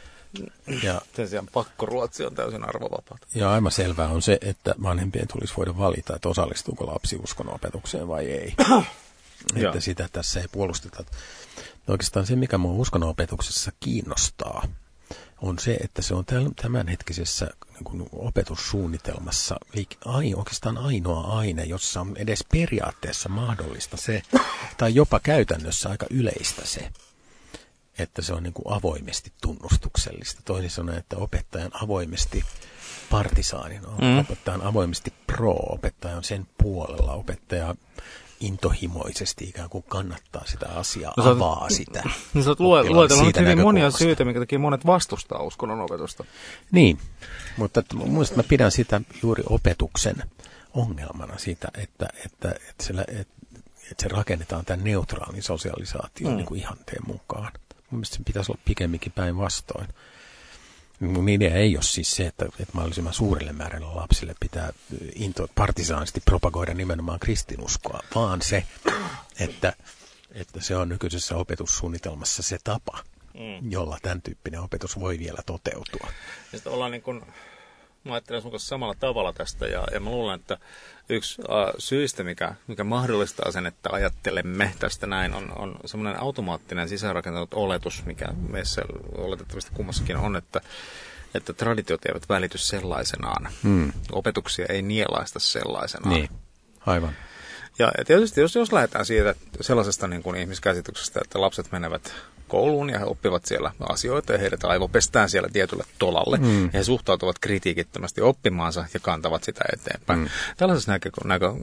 Ja sen sijaan pakkoruotsi on täysin arvovapaata. Ja aivan selvää on se, että vanhempien tulisi voida valita, että osallistuuko lapsi uskonnon opetukseen vai ei. Että sitä tässä ei puolusteta. Oikeastaan se, mikä minua uskonnon opetuksessa kiinnostaa, on se, että se on tämänhetkisessä niin kuin opetussuunnitelmassa oikeastaan ainoa aine, jossa on edes periaatteessa mahdollista se, tai jopa käytännössä aika yleistä se, että se on niin kuin avoimesti tunnustuksellista. Toisin sanoen, että opettajan avoimesti partisaanin, mm. opettajan avoimesti pro, opettaja on sen puolella, opettaja intohimoisesti ikään kuin kannattaa sitä asiaa, no, avaa oot, sitä. No sä oot luetellut hyvin monia syitä, minkä takia monet vastustaa uskonnon opetusta. Niin, mutta mielestäni mä pidän sitä juuri opetuksen ongelmana siitä, että, että, että, se, että, että se rakennetaan tämän neutraalin sosialisaation mm. niin kuin ihanteen mukaan. Mun mielestä se pitäisi olla pikemminkin päinvastoin. Mun idea ei ole siis se, että, että mahdollisimman suurelle määrälle lapsille pitää into, partisaanisti propagoida nimenomaan kristinuskoa, vaan se, että, että se on nykyisessä opetussuunnitelmassa se tapa, mm. jolla tämän tyyppinen opetus voi vielä toteutua. Ja sitten ollaan niin kuin, mä ajattelen sun kanssa samalla tavalla tästä, ja, ja mä luulen, että yksi uh, syistä, mikä, mikä mahdollistaa sen, että ajattelemme tästä näin, on, on semmoinen automaattinen sisäänrakentanut oletus, mikä meissä oletettavasti kummassakin on, että, että traditiot eivät välity sellaisenaan. Hmm. Opetuksia ei nielaista sellaisenaan. Niin, aivan. Ja, ja tietysti jos, jos lähdetään siitä sellaisesta niin kuin ihmiskäsityksestä, että lapset menevät kouluun ja he oppivat siellä asioita ja heidät aivopestään siellä tietylle tolalle. Mm. Ja he suhtautuvat kritiikittömästi oppimaansa ja kantavat sitä eteenpäin. Mm. Tällaisessa näkö, näkö,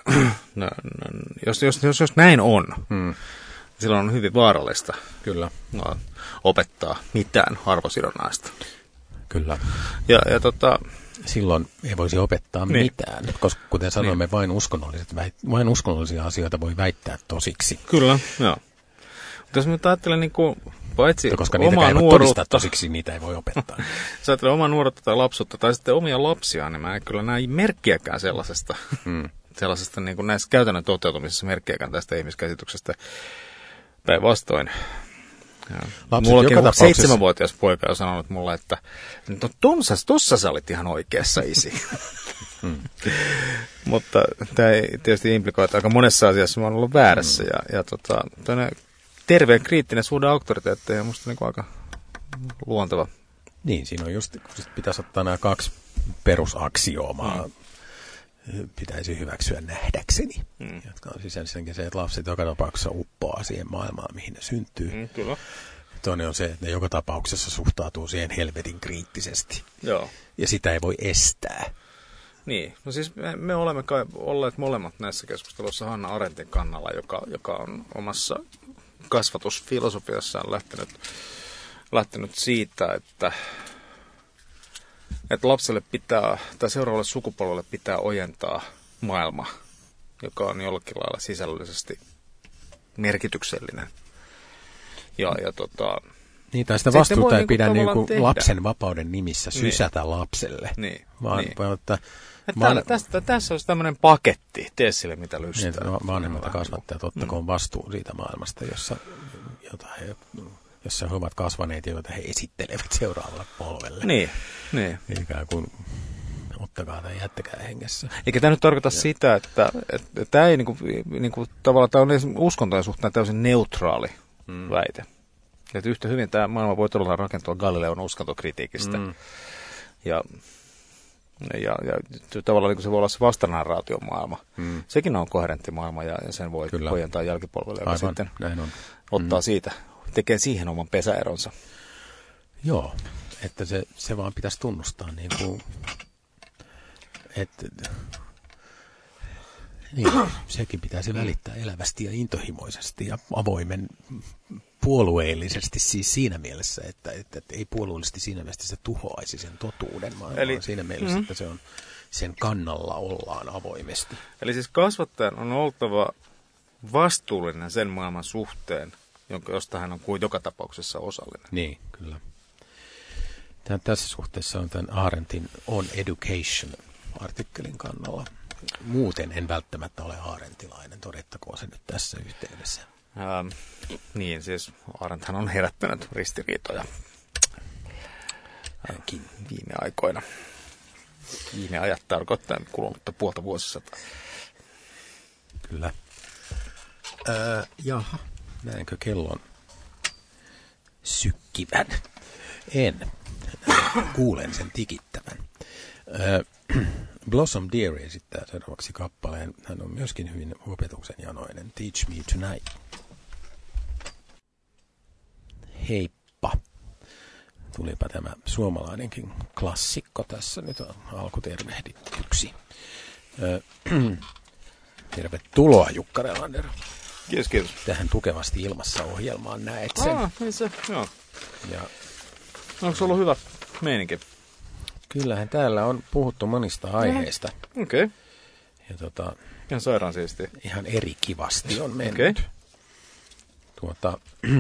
jos, jos, jos, jos näin on, mm. silloin on hyvin vaarallista Kyllä. No, opettaa mitään arvosidonnaista. Kyllä. Ja, ja tota, silloin ei voisi opettaa niin. mitään, koska kuten sanoimme, niin. vain, uskonnolliset, vain uskonnollisia asioita voi väittää tosiksi. Kyllä, joo. Mutta jos nyt ajattelen niin kuin, paitsi koska omaa niitä nuoruutta, tosiksi niitä ei voi opettaa. Jos ajattelen omaa nuoruutta tai lapsuutta tai sitten omia lapsiaan, niin mä en kyllä näe merkkiäkään sellaisesta. Hmm. sellaisesta niin kuin näissä käytännön toteutumisessa merkkiäkään tästä ihmiskäsityksestä. Päinvastoin. Mullakin tapauksessa... seitsemänvuotias poika on sanonut mulle, että no tossa, tossa sä olit ihan oikeassa, isi. hmm. Mutta tämä ei tietysti implikoi, että aika monessa asiassa mä oon ollut väärässä. Hmm. Ja, ja tota, terveen kriittinen suhde auktoriteettiin on musta niinku aika luonteva. Niin, siinä on just, kun pitäisi ottaa nämä kaksi perusaksioomaa, hmm. pitäisi hyväksyä nähdäkseni, hmm. jotka on siis ensinnäkin se, että lapset joka tapauksessa uppoaa siihen maailmaan, mihin ne syntyy. Hmm, kyllä. Toinen on se, että ne joka tapauksessa suhtautuu siihen helvetin kriittisesti. Joo. Ja sitä ei voi estää. Niin, no siis me, me olemme kai olleet molemmat näissä keskusteluissa Hannah Arendtin kannalla, joka, joka on omassa kasvatusfilosofiassaan lähtenyt, lähtenyt siitä, että, että lapselle pitää, tai seuraavalle sukupolvelle pitää ojentaa maailma, joka on jollakin lailla sisällöllisesti merkityksellinen. Ja, ja tota, niin, tai sitä vastuuta ei pidä niin kuin lapsen vapauden nimissä sysätä niin. lapselle. Niin. Vaan, niin. vaan että Täällä, tästä, tässä olisi tämmöinen paketti, tee sille mitä lystää. Niin, vanhemmat ja kasvattajat ottakoon mm. vastuun siitä maailmasta, jossa, jota he, jossa he ovat kasvaneet ja joita he esittelevät seuraavalle polvelle. Niin, niin. Ikään kuin ottakaa tai jättäkää hengessä. Eikä tämä nyt tarkoita ja. sitä, että, että tämä ei niinku, niinku, tavallaan tämä on uskontojen suhteen täysin neutraali mm. väite. Että yhtä hyvin tämä maailma voi todella rakentua Galileon uskontokritiikistä. Mm. Ja, ja, ja tavallaan niin se voi olla se vastanarraatiomaailma. Mm. Sekin on koherentti maailma ja, ja sen voi hoijantaa jälkipolvelle, joka sitten on. ottaa mm. siitä, tekee siihen oman pesäeronsa. Joo, että se, se vaan pitäisi tunnustaa niin kuin, että niin, sekin pitäisi välittää elävästi ja intohimoisesti ja avoimen puolueellisesti siis siinä mielessä, että, että, että ei puolueellisesti siinä mielessä se tuhoaisi sen totuuden, vaan Eli, siinä mielessä, mm-hmm. että se on, sen kannalla ollaan avoimesti. Eli siis kasvattajan on oltava vastuullinen sen maailman suhteen, jonka, josta hän on kuin joka tapauksessa osallinen. Niin, kyllä. Tämä, tässä suhteessa on tämän Arendtin On Education-artikkelin kannalla. Muuten en välttämättä ole aarentilainen, todettakoon se nyt tässä yhteydessä. Ähm, niin, siis Arendthan on herättänyt ristiriitoja Hänkin viime aikoina. Viime ajat tarkoittaa kulunutta puolta vuosisataa. Kyllä. Äh, jaha, näenkö kellon sykkivän? En. Kuulen sen tikittävän. Äh, Blossom Dear esittää seuraavaksi kappaleen. Hän on myöskin hyvin opetuksen janoinen. Teach Me Tonight. Heippa. Tulipa tämä suomalainenkin klassikko tässä nyt alkutervehdityksi. Tervetuloa Jukka Relander. Kiitos, kiitos. Tähän tukevasti ilmassa ohjelmaan näet sen. Ah, niin se, joo. Ja, onko se ollut hyvä meininki? Kyllähän täällä on puhuttu monista aiheista. Okei. Okay. Ja tota, ihan sairaan siistiä. Ihan eri kivasti on mennyt. Okei. Okay. Tuota,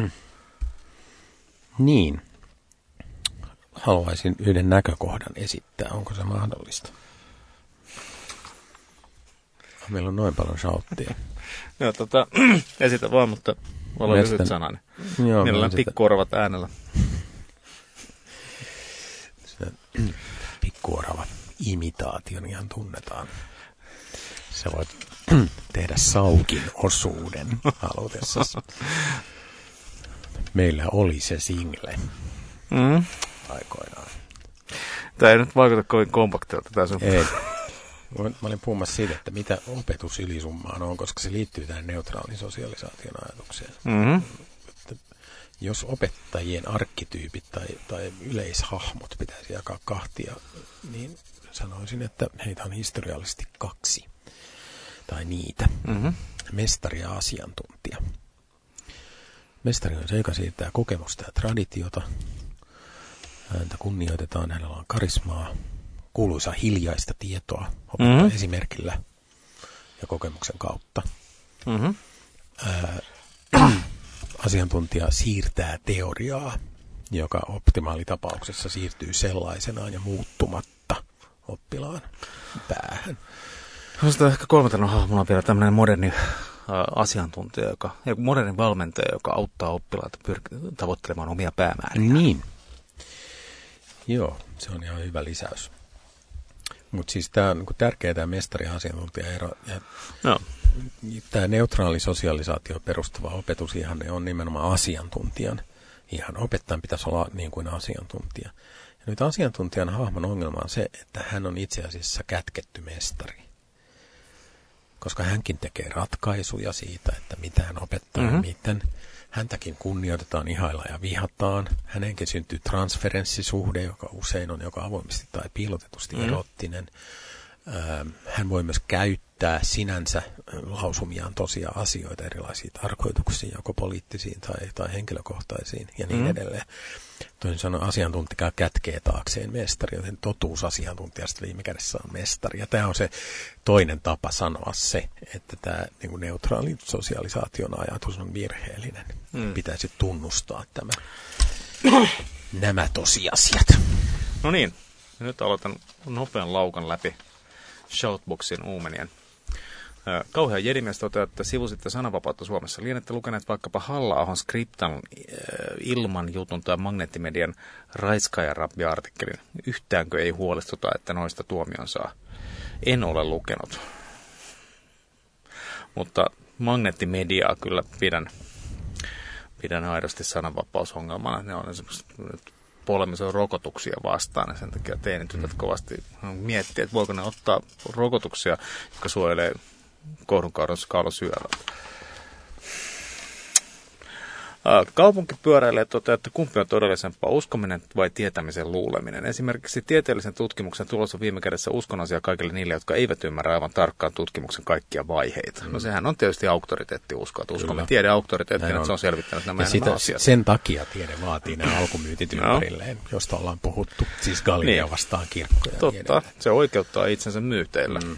niin. Haluaisin yhden näkökohdan esittää. Onko se mahdollista? Meillä on noin paljon shouttia. Joo, tota, esitä vaan, mutta olla lyhyt sanani. Joo, mielellään pikkuoravat äänellä. Pikkuorava imitaation ihan tunnetaan. Sä voit tehdä Saukin osuuden halutessasi. Meillä oli se single mm. aikoinaan. Tämä ei nyt vaikuta kovin kompaktilta. Tässä on. Ei. Mä olin puhumassa siitä, että mitä opetus ylisummaan on, koska se liittyy tähän neutraalin sosialisaation ajatukseen. Mm-hmm. Jos opettajien arkkityypit tai, tai yleishahmot pitäisi jakaa kahtia, niin sanoisin, että heitä on historiallisesti kaksi. Tai niitä. Mm-hmm. Mestari ja asiantuntija. Mestari on se, joka siirtää kokemusta ja traditiota. Häntä kunnioitetaan, hänellä on karismaa, kuuluisa hiljaista tietoa opettaa mm-hmm. esimerkillä ja kokemuksen kautta. Mm-hmm. Ää, asiantuntija siirtää teoriaa, joka optimaalitapauksessa siirtyy sellaisenaan ja muuttumatta oppilaan päähän. Sitten ehkä kolmantena hahmona vielä tämmöinen moderni ä, asiantuntija, joka, moderni valmentaja, joka auttaa oppilaita pyr- tavoittelemaan omia päämääriä. Niin. Joo, se on ihan hyvä lisäys. Mutta siis tämä on niin tärkeä tämä mestari-asiantuntija-ero. Ja no. Tämä neutraali sosialisaatio perustuva opetus ihanne on nimenomaan asiantuntijan. Ihan opettajan pitäisi olla niin kuin asiantuntija. Ja nyt asiantuntijan hahmon ongelma on se, että hän on itse asiassa kätketty mestari. Koska hänkin tekee ratkaisuja siitä, että mitä hän opettaa mm-hmm. ja miten. Häntäkin kunnioitetaan, ihaillaan ja vihataan. Hänenkin syntyy transferenssisuhde, joka usein on joko avoimesti tai piilotetusti mm. erottinen. Hän voi myös käyttää sinänsä lausumiaan tosia asioita erilaisiin tarkoituksiin, joko poliittisiin tai, tai henkilökohtaisiin ja niin mm. edelleen. Toisin sanoen asiantuntija kätkee taakseen mestari, joten totuus asiantuntijasta viime kädessä on mestari. Ja tämä on se toinen tapa sanoa se, että tämä niin kuin neutraali sosialisaation ajatus on virheellinen. Mm. Pitäisi tunnustaa tämä, nämä tosiasiat. No niin, nyt aloitan nopean laukan läpi Shoutboxin uumenien. Kauhea jedimies toteaa, että sivusitte sananvapautta Suomessa. Lienette lukeneet vaikkapa Halla-ahon Skriptan ilman jutun tai Magneettimedian Raiskaaja-rappi-artikkelin. Yhtäänkö ei huolestuta, että noista tuomion saa? En ole lukenut. Mutta Magneettimediaa kyllä pidän, pidän aidosti sananvapausongelmana. Ne on esimerkiksi polemisoi rokotuksia vastaan, ja sen takia teinitytöt kovasti miettii, että voiko ne ottaa rokotuksia, jotka suojelee kohdunkaulosyövältä. Kaupunkipyöräilijät toteaa, että kumpi on todellisempaa, uskominen vai tietämisen luuleminen. Esimerkiksi tieteellisen tutkimuksen tulos on viime kädessä uskon asia kaikille niille, jotka eivät ymmärrä aivan tarkkaan tutkimuksen kaikkia vaiheita. Mm. No sehän on tietysti auktoriteettiuskoa, että uskomme tiede auktoriteettina, että se on selvittänyt nämä sitä, asiat. Sen takia tiede vaatii nämä alkumyytit ympärilleen, no. josta ollaan puhuttu, siis Galileo niin. vastaan kirkkoja. Totta, se oikeuttaa itsensä myyteillä. Mm.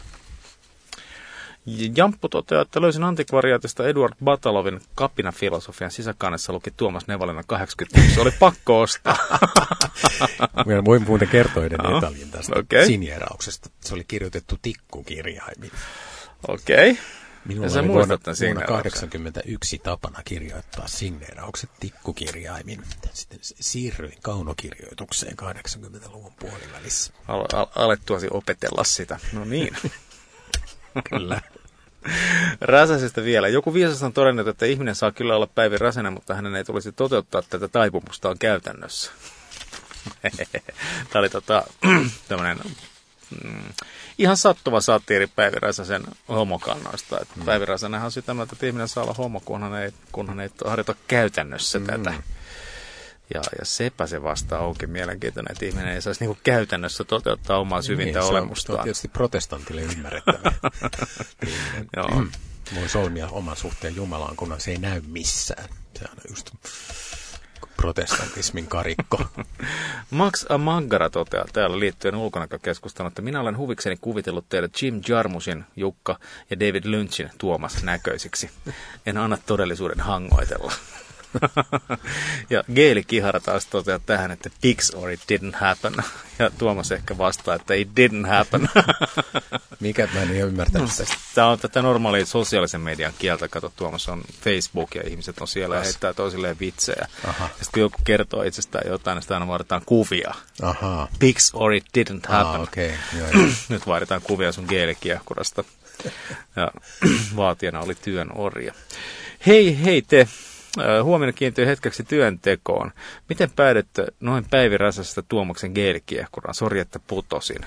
Jamppu toteaa, että löysin antikvariaatista Eduard Batalovin kapinafilosofian sisäkaannessa luki Tuomas Nevalina kahdeksankymmentä. Se oli pakko ostaa. Voin muuten kertoa yhden no, detaljin tästä okay. signeerauksesta. Se oli kirjoitettu tikkukirjaimin. Okei. Okay. Minulla oli vuonna, vuonna kahdeksankymmentäyksi tapana kirjoittaa signeeraukset tikkukirjaimin. Sitten siirryin kaunokirjoitukseen kahdeksankymmentäluvun puolivälissä. Al- al- alettuasi opetella sitä. No niin. Kyllä. Räsäsestä vielä. Joku viisas on todennut, että ihminen saa kyllä olla Päivi Räsänen, mutta hänen ei tulisi toteuttaa tätä taipumustaan käytännössä. Tämä oli tota, tämmöinen mm, ihan sattuva satiiri Päivi Räsäsen homokannoista. Että mm. Päivi Räsänenhän on sitä mieltä, että ihminen saa olla homo, kunhan ei, kunhan ei harjoita käytännössä mm. tätä. Ja, ja sepä se vasta onkin mielenkiintoinen, että ihminen ei saisi niinku käytännössä toteuttaa omaa syvintä niin, olemustaan. Se on tietysti protestantille ymmärrettävä. Joo. Voi solmia oman suhteen Jumalaan, kun se ei näy missään. Se on just protestantismin karikko. Max Amaggara toteaa täällä liittyen ulkonäkökeskusteluun, että minä olen huvikseni kuvitellut teidät Jim Jarmusin, Jukka ja David Lynchin Tuomas näköisiksi. En anna todellisuuden hangoitella. Ja Geeli Kihara taas toteaa tähän, että pigs or it didn't happen. Ja Tuomas ehkä vastaa, että it didn't happen. Mikä mä en ole ymmärtänyt no, tämä on tätä normaalia sosiaalisen median kieltä. Kato, Tuomas on Facebook ja ihmiset on siellä ja heittää toisilleen vitsejä. Aha. Ja sitten kun joku kertoo itsestään jotain, niin sitä aina vaaditaan kuvia. Aha. Pigs or it didn't happen. Ah, okay. Joo, joo. Nyt vaaditaan kuvia sun Geeli-kiehkurasta. Ja vaatijana oli työn orja. Hei, hei te. Huomenna kiintyy hetkeksi työntekoon. Miten päädytte noin Päivi Räsäsestä Tuomaksen geelikiehkuraan? Sori, että putosin.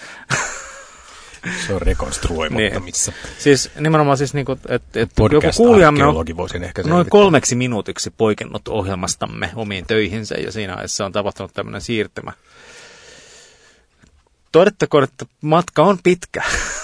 Se on rekonstruoimatta niin. Missä. Siis nimenomaan siis niin kuin, että, että joku kuulijamme on noin kolmeksi minuutiksi poikennut ohjelmastamme omiin töihinsä ja siinä ajassa on tapahtunut tämmöinen siirtymä. Todettakoon, että matka on pitkä.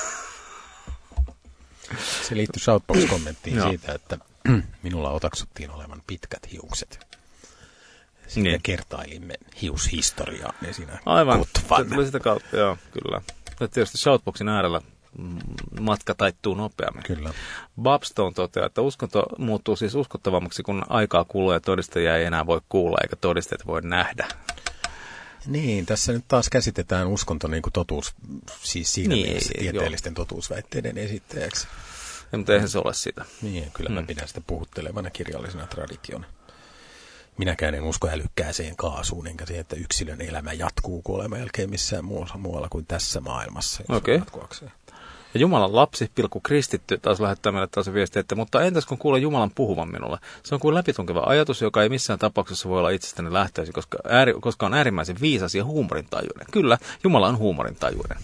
Se liittyy Shoutbox-kommenttiin siitä, että minulla otaksuttiin olevan pitkät hiukset. Sitten niin. Kertailimme hiushistoriaa. Ne siinä aivan, se tuli sitä kautta, joo, kyllä. Ja tietysti Shoutboxin äärellä matka taittuu nopeammin. Kyllä. Babstone toteaa, että uskonto muuttuu siis uskottavammaksi, kun aikaa kuluu ja todistajia ei enää voi kuulla eikä todisteita voi nähdä. Niin, tässä nyt taas käsitetään uskonto niin kuin totuus, siis siinä niin, mielessä ei, tieteellisten joo. totuusväitteiden esittäjäksi. Ja, mutta eihän se ole sitä. Niin, kyllä mä mm. pidän sitä puhuttelevana kirjallisena traditiona. Minäkään en usko älykkääseen kaasuun, enkä siihen, että yksilön elämä jatkuu kuoleman jälkeen missään muualla, muualla kuin tässä maailmassa. Okei. Okay. Ja Jumalan lapsi, pilkku kristitty, taas lähettää meille taas viestiä, että mutta entäs kun kuulen Jumalan puhuvan minulle? Se on kuin läpitunkeva ajatus, joka ei missään tapauksessa voi olla itsestäni lähtöisin, koska, ääri, koska on äärimmäisen viisas ja huumorintajuinen. Kyllä, Jumala on huumorintajuinen.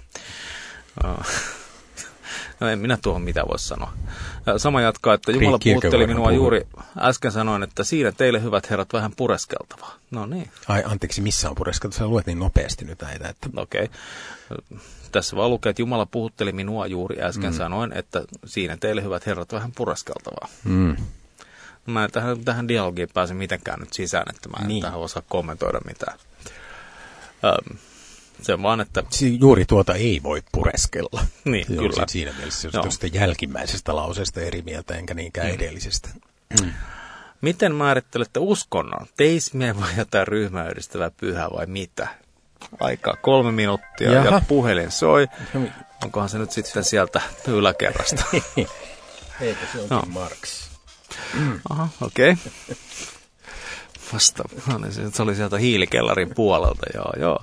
No en minä tuohon mitä voi sanoa. Sama jatkaa, että Jumala puhutteli minua juuri äsken sanoin, että siinä teille hyvät herrat vähän pureskeltavaa. No niin. Ai anteeksi, missä on pureskeltavaa? Sä luet niin nopeasti nyt näitä. Että... Okei. Okay. Tässä vaan lukee, että Jumala puhutteli minua juuri äsken mm. sanoin, että siinä teille hyvät herrat vähän pureskeltavaa. Mm. Mä en tähän, tähän dialogiin pääse mitenkään nyt sisään, että mä en niin. tähän osaa kommentoida mitään. Um, Se on vaan, että... Juuri tuota ei voi pureskella. Niin, se kyllä. Siinä mielessä jos tuosta jälkimmäisestä lauseesta eri mieltä, enkä niinkään mm. edellisestä. Mm. Miten määrittelette uskonnon? Teismiä vai jotain ryhmää yhdistävää pyhää vai mitä? Aikaa kolme minuuttia Jaha. ja puhelin soi. Onkohan se nyt sitten sieltä yläkerrasta? Eikö se onkin no. Marx? Mm. Aha, okei. Okay. Vasta, no niin, se oli sieltä hiilikellarin puolelta, joo, joo.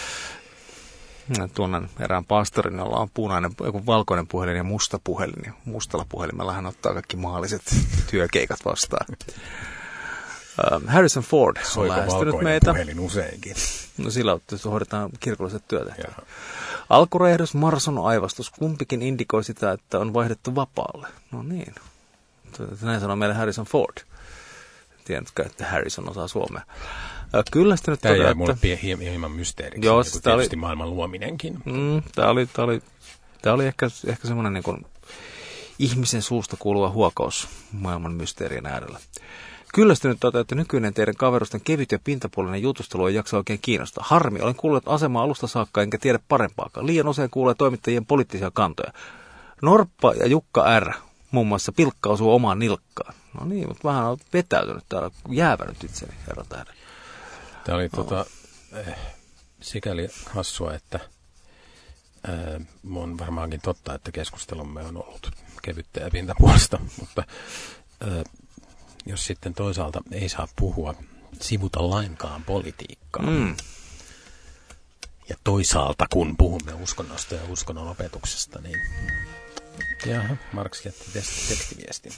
Tunnen erään pastorin, jolla on punainen, joku valkoinen puhelin ja musta puhelin. Ja mustalla puhelimella hän ottaa kaikki maalliset työkeikat vastaan. Uh, Harrison Ford on lähestynyt meitä. Puhelin useinkin? No sillä hoidetaan kirkolliset työtehtävät. Alkurehdys, Marson aivastus, kumpikin indikoi sitä, että on vaihdettu vapaalle. No niin. Näin sanoo meille Harrison Ford. Tiedätkö, että Harrison osaa suomea. Kyllästynyt tämä todella, jäi mulle että... hieman mysteeriksi, joo, niin kuin tietysti oli... maailman luominenkin. Mm, tämä oli, tämä oli, tämä oli ehkä, ehkä semmoinen niin kuin ihmisen suusta kuuluva huokaus maailman mysteerien äärellä. Kyllästynyt toteaa, että nykyinen teidän kaverusten kevyt ja pintapuolinen jutustelu ei jaksa oikein kiinnostaa. Harmi, olen kuullut asemaa alusta saakka enkä tiedä parempaakaan. Liian usein kuulee toimittajien poliittisia kantoja. Norppa ja Jukka R. muun muassa pilkka osuu omaan nilkkaan. No niin, mutta vähän on vetäytynyt täällä, jäävänyt itseni, herra tähden. Tämä oli no. tota, eh, sikäli hassua, että eh, on varmaankin totta, että keskustelumme on ollut kevyttä ja pintapuolista, mutta eh, jos sitten toisaalta ei saa puhua, sivuta lainkaan politiikkaa, mm. ja toisaalta kun puhumme uskonnosta ja uskonnon opetuksesta, niin jaha, Marx jätti tekstiviestin.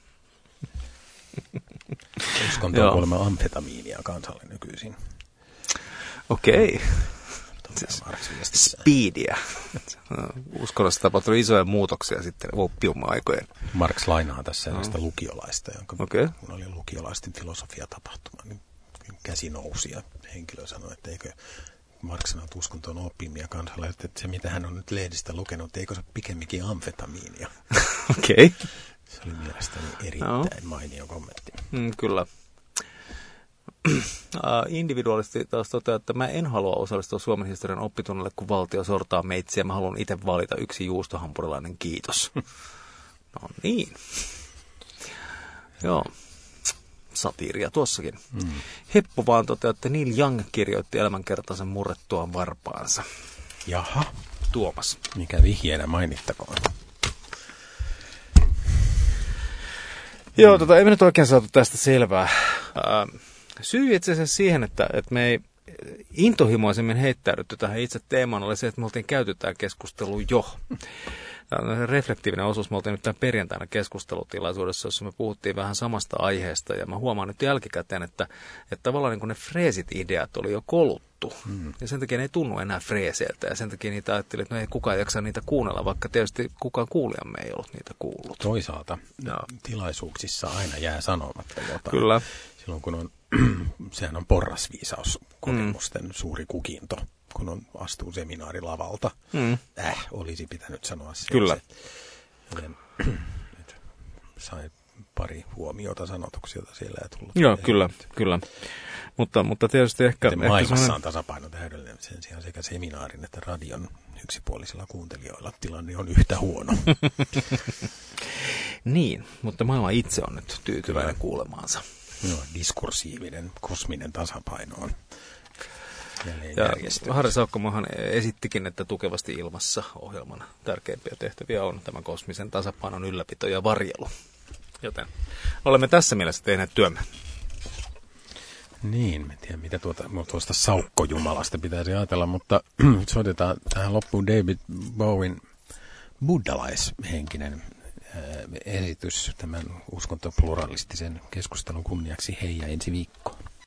Uskonto on kuulemma amfetamiinia kansalle nykyisin. Okei. Speedia. Uskonnossa tapahtunut isoja muutoksia sitten oppiuma-aikojen. Marx lainaa tässä sellaista no. lukiolaista, jonka okay. kun oli lukiolaisten filosofiatapahtuma, niin käsi nousi ja henkilö sanoi, että eikö Marx sanoi, että uskonto on oppimia kansalle, että se mitä hän on nyt lehdistä lukenut, eikö se pikemminkin amfetamiinia. Okei. Okay. Se oli mielestäni erittäin no. mainio kommentti. Mm, kyllä. Individuaalisesti taas toteaa, että mä en halua osallistua Suomen historian oppitunnille, kun valtio sortaa meitsiä. Mä haluan itse valita yksi juustohampurilainen, kiitos. No niin. Joo. Satiiria tuossakin. Mm. Heppu vaan toteaa, että Neil Young kirjoitti elämänkertansa murrettuaan varpaansa. Jaha. Tuomas. Mikä vihjeenä mainittakoon. Joo, tota, ei me nyt oikein saatu tästä selvää. Ää, syy itse asiassa siihen, että, että me ei intohimoisemmin heittäydytty tähän itse teemaan, oli se, että me oltiin käyty tämä keskustelu jo. Reflektiivinen osuus, me oltiin nyt tämän perjantaina keskustelutilaisuudessa, jossa me puhuttiin vähän samasta aiheesta, ja mä huomaan nyt jälkikäteen, että, että tavallaan niin kuin ne freesit ideat oli jo koluttu, mm. ja sen takia ne ei tunnu enää freeseiltä, ja sen takia niitä ajattelin, että no ei kukaan jaksa niitä kuunnella, vaikka tietysti kukaan kuulijamme ei ollut niitä kuullut. Toisaalta no. tilaisuuksissa aina jää sanomatta jotain. Kyllä. Silloin kun on, sehän on porrasviisaus, kokemusten mm. suuri kukinto. Kun on, astuu seminaarilavalta. Mm. Äh, olisi pitänyt sanoa se. Kyllä. Joten nyt sai pari huomiota sanotuksi, jota siellä ei tullut. Joo, kyllä, kyllä. Mutta, mutta tietysti ehkä... ehkä maailmassa sellainen... on tasapaino täydellinen. Sen sijaan sekä seminaarin että radion yksipuolisilla kuuntelijoilla tilanne on yhtä huono. Niin, mutta maailma itse on nyt tyytyväinen kyllä. kuulemaansa. Joo, diskursiivinen, kosminen tasapaino on Ja Harri Saukkomohan esittikin, että tukevasti ilmassa ohjelman tärkeimpiä tehtäviä on tämän kosmisen tasapainon ylläpito ja varjelu. Joten olemme tässä mielessä tehneet työmme. Niin, en tiedä mitä tuota, tuosta saukkojumalasta pitäisi ajatella, mutta soitetaan tähän loppuun David Bowen buddhalaishenkinen esitys tämän uskontopluralistisen keskustelun kunniaksi. Hei ja ensi viikkoon.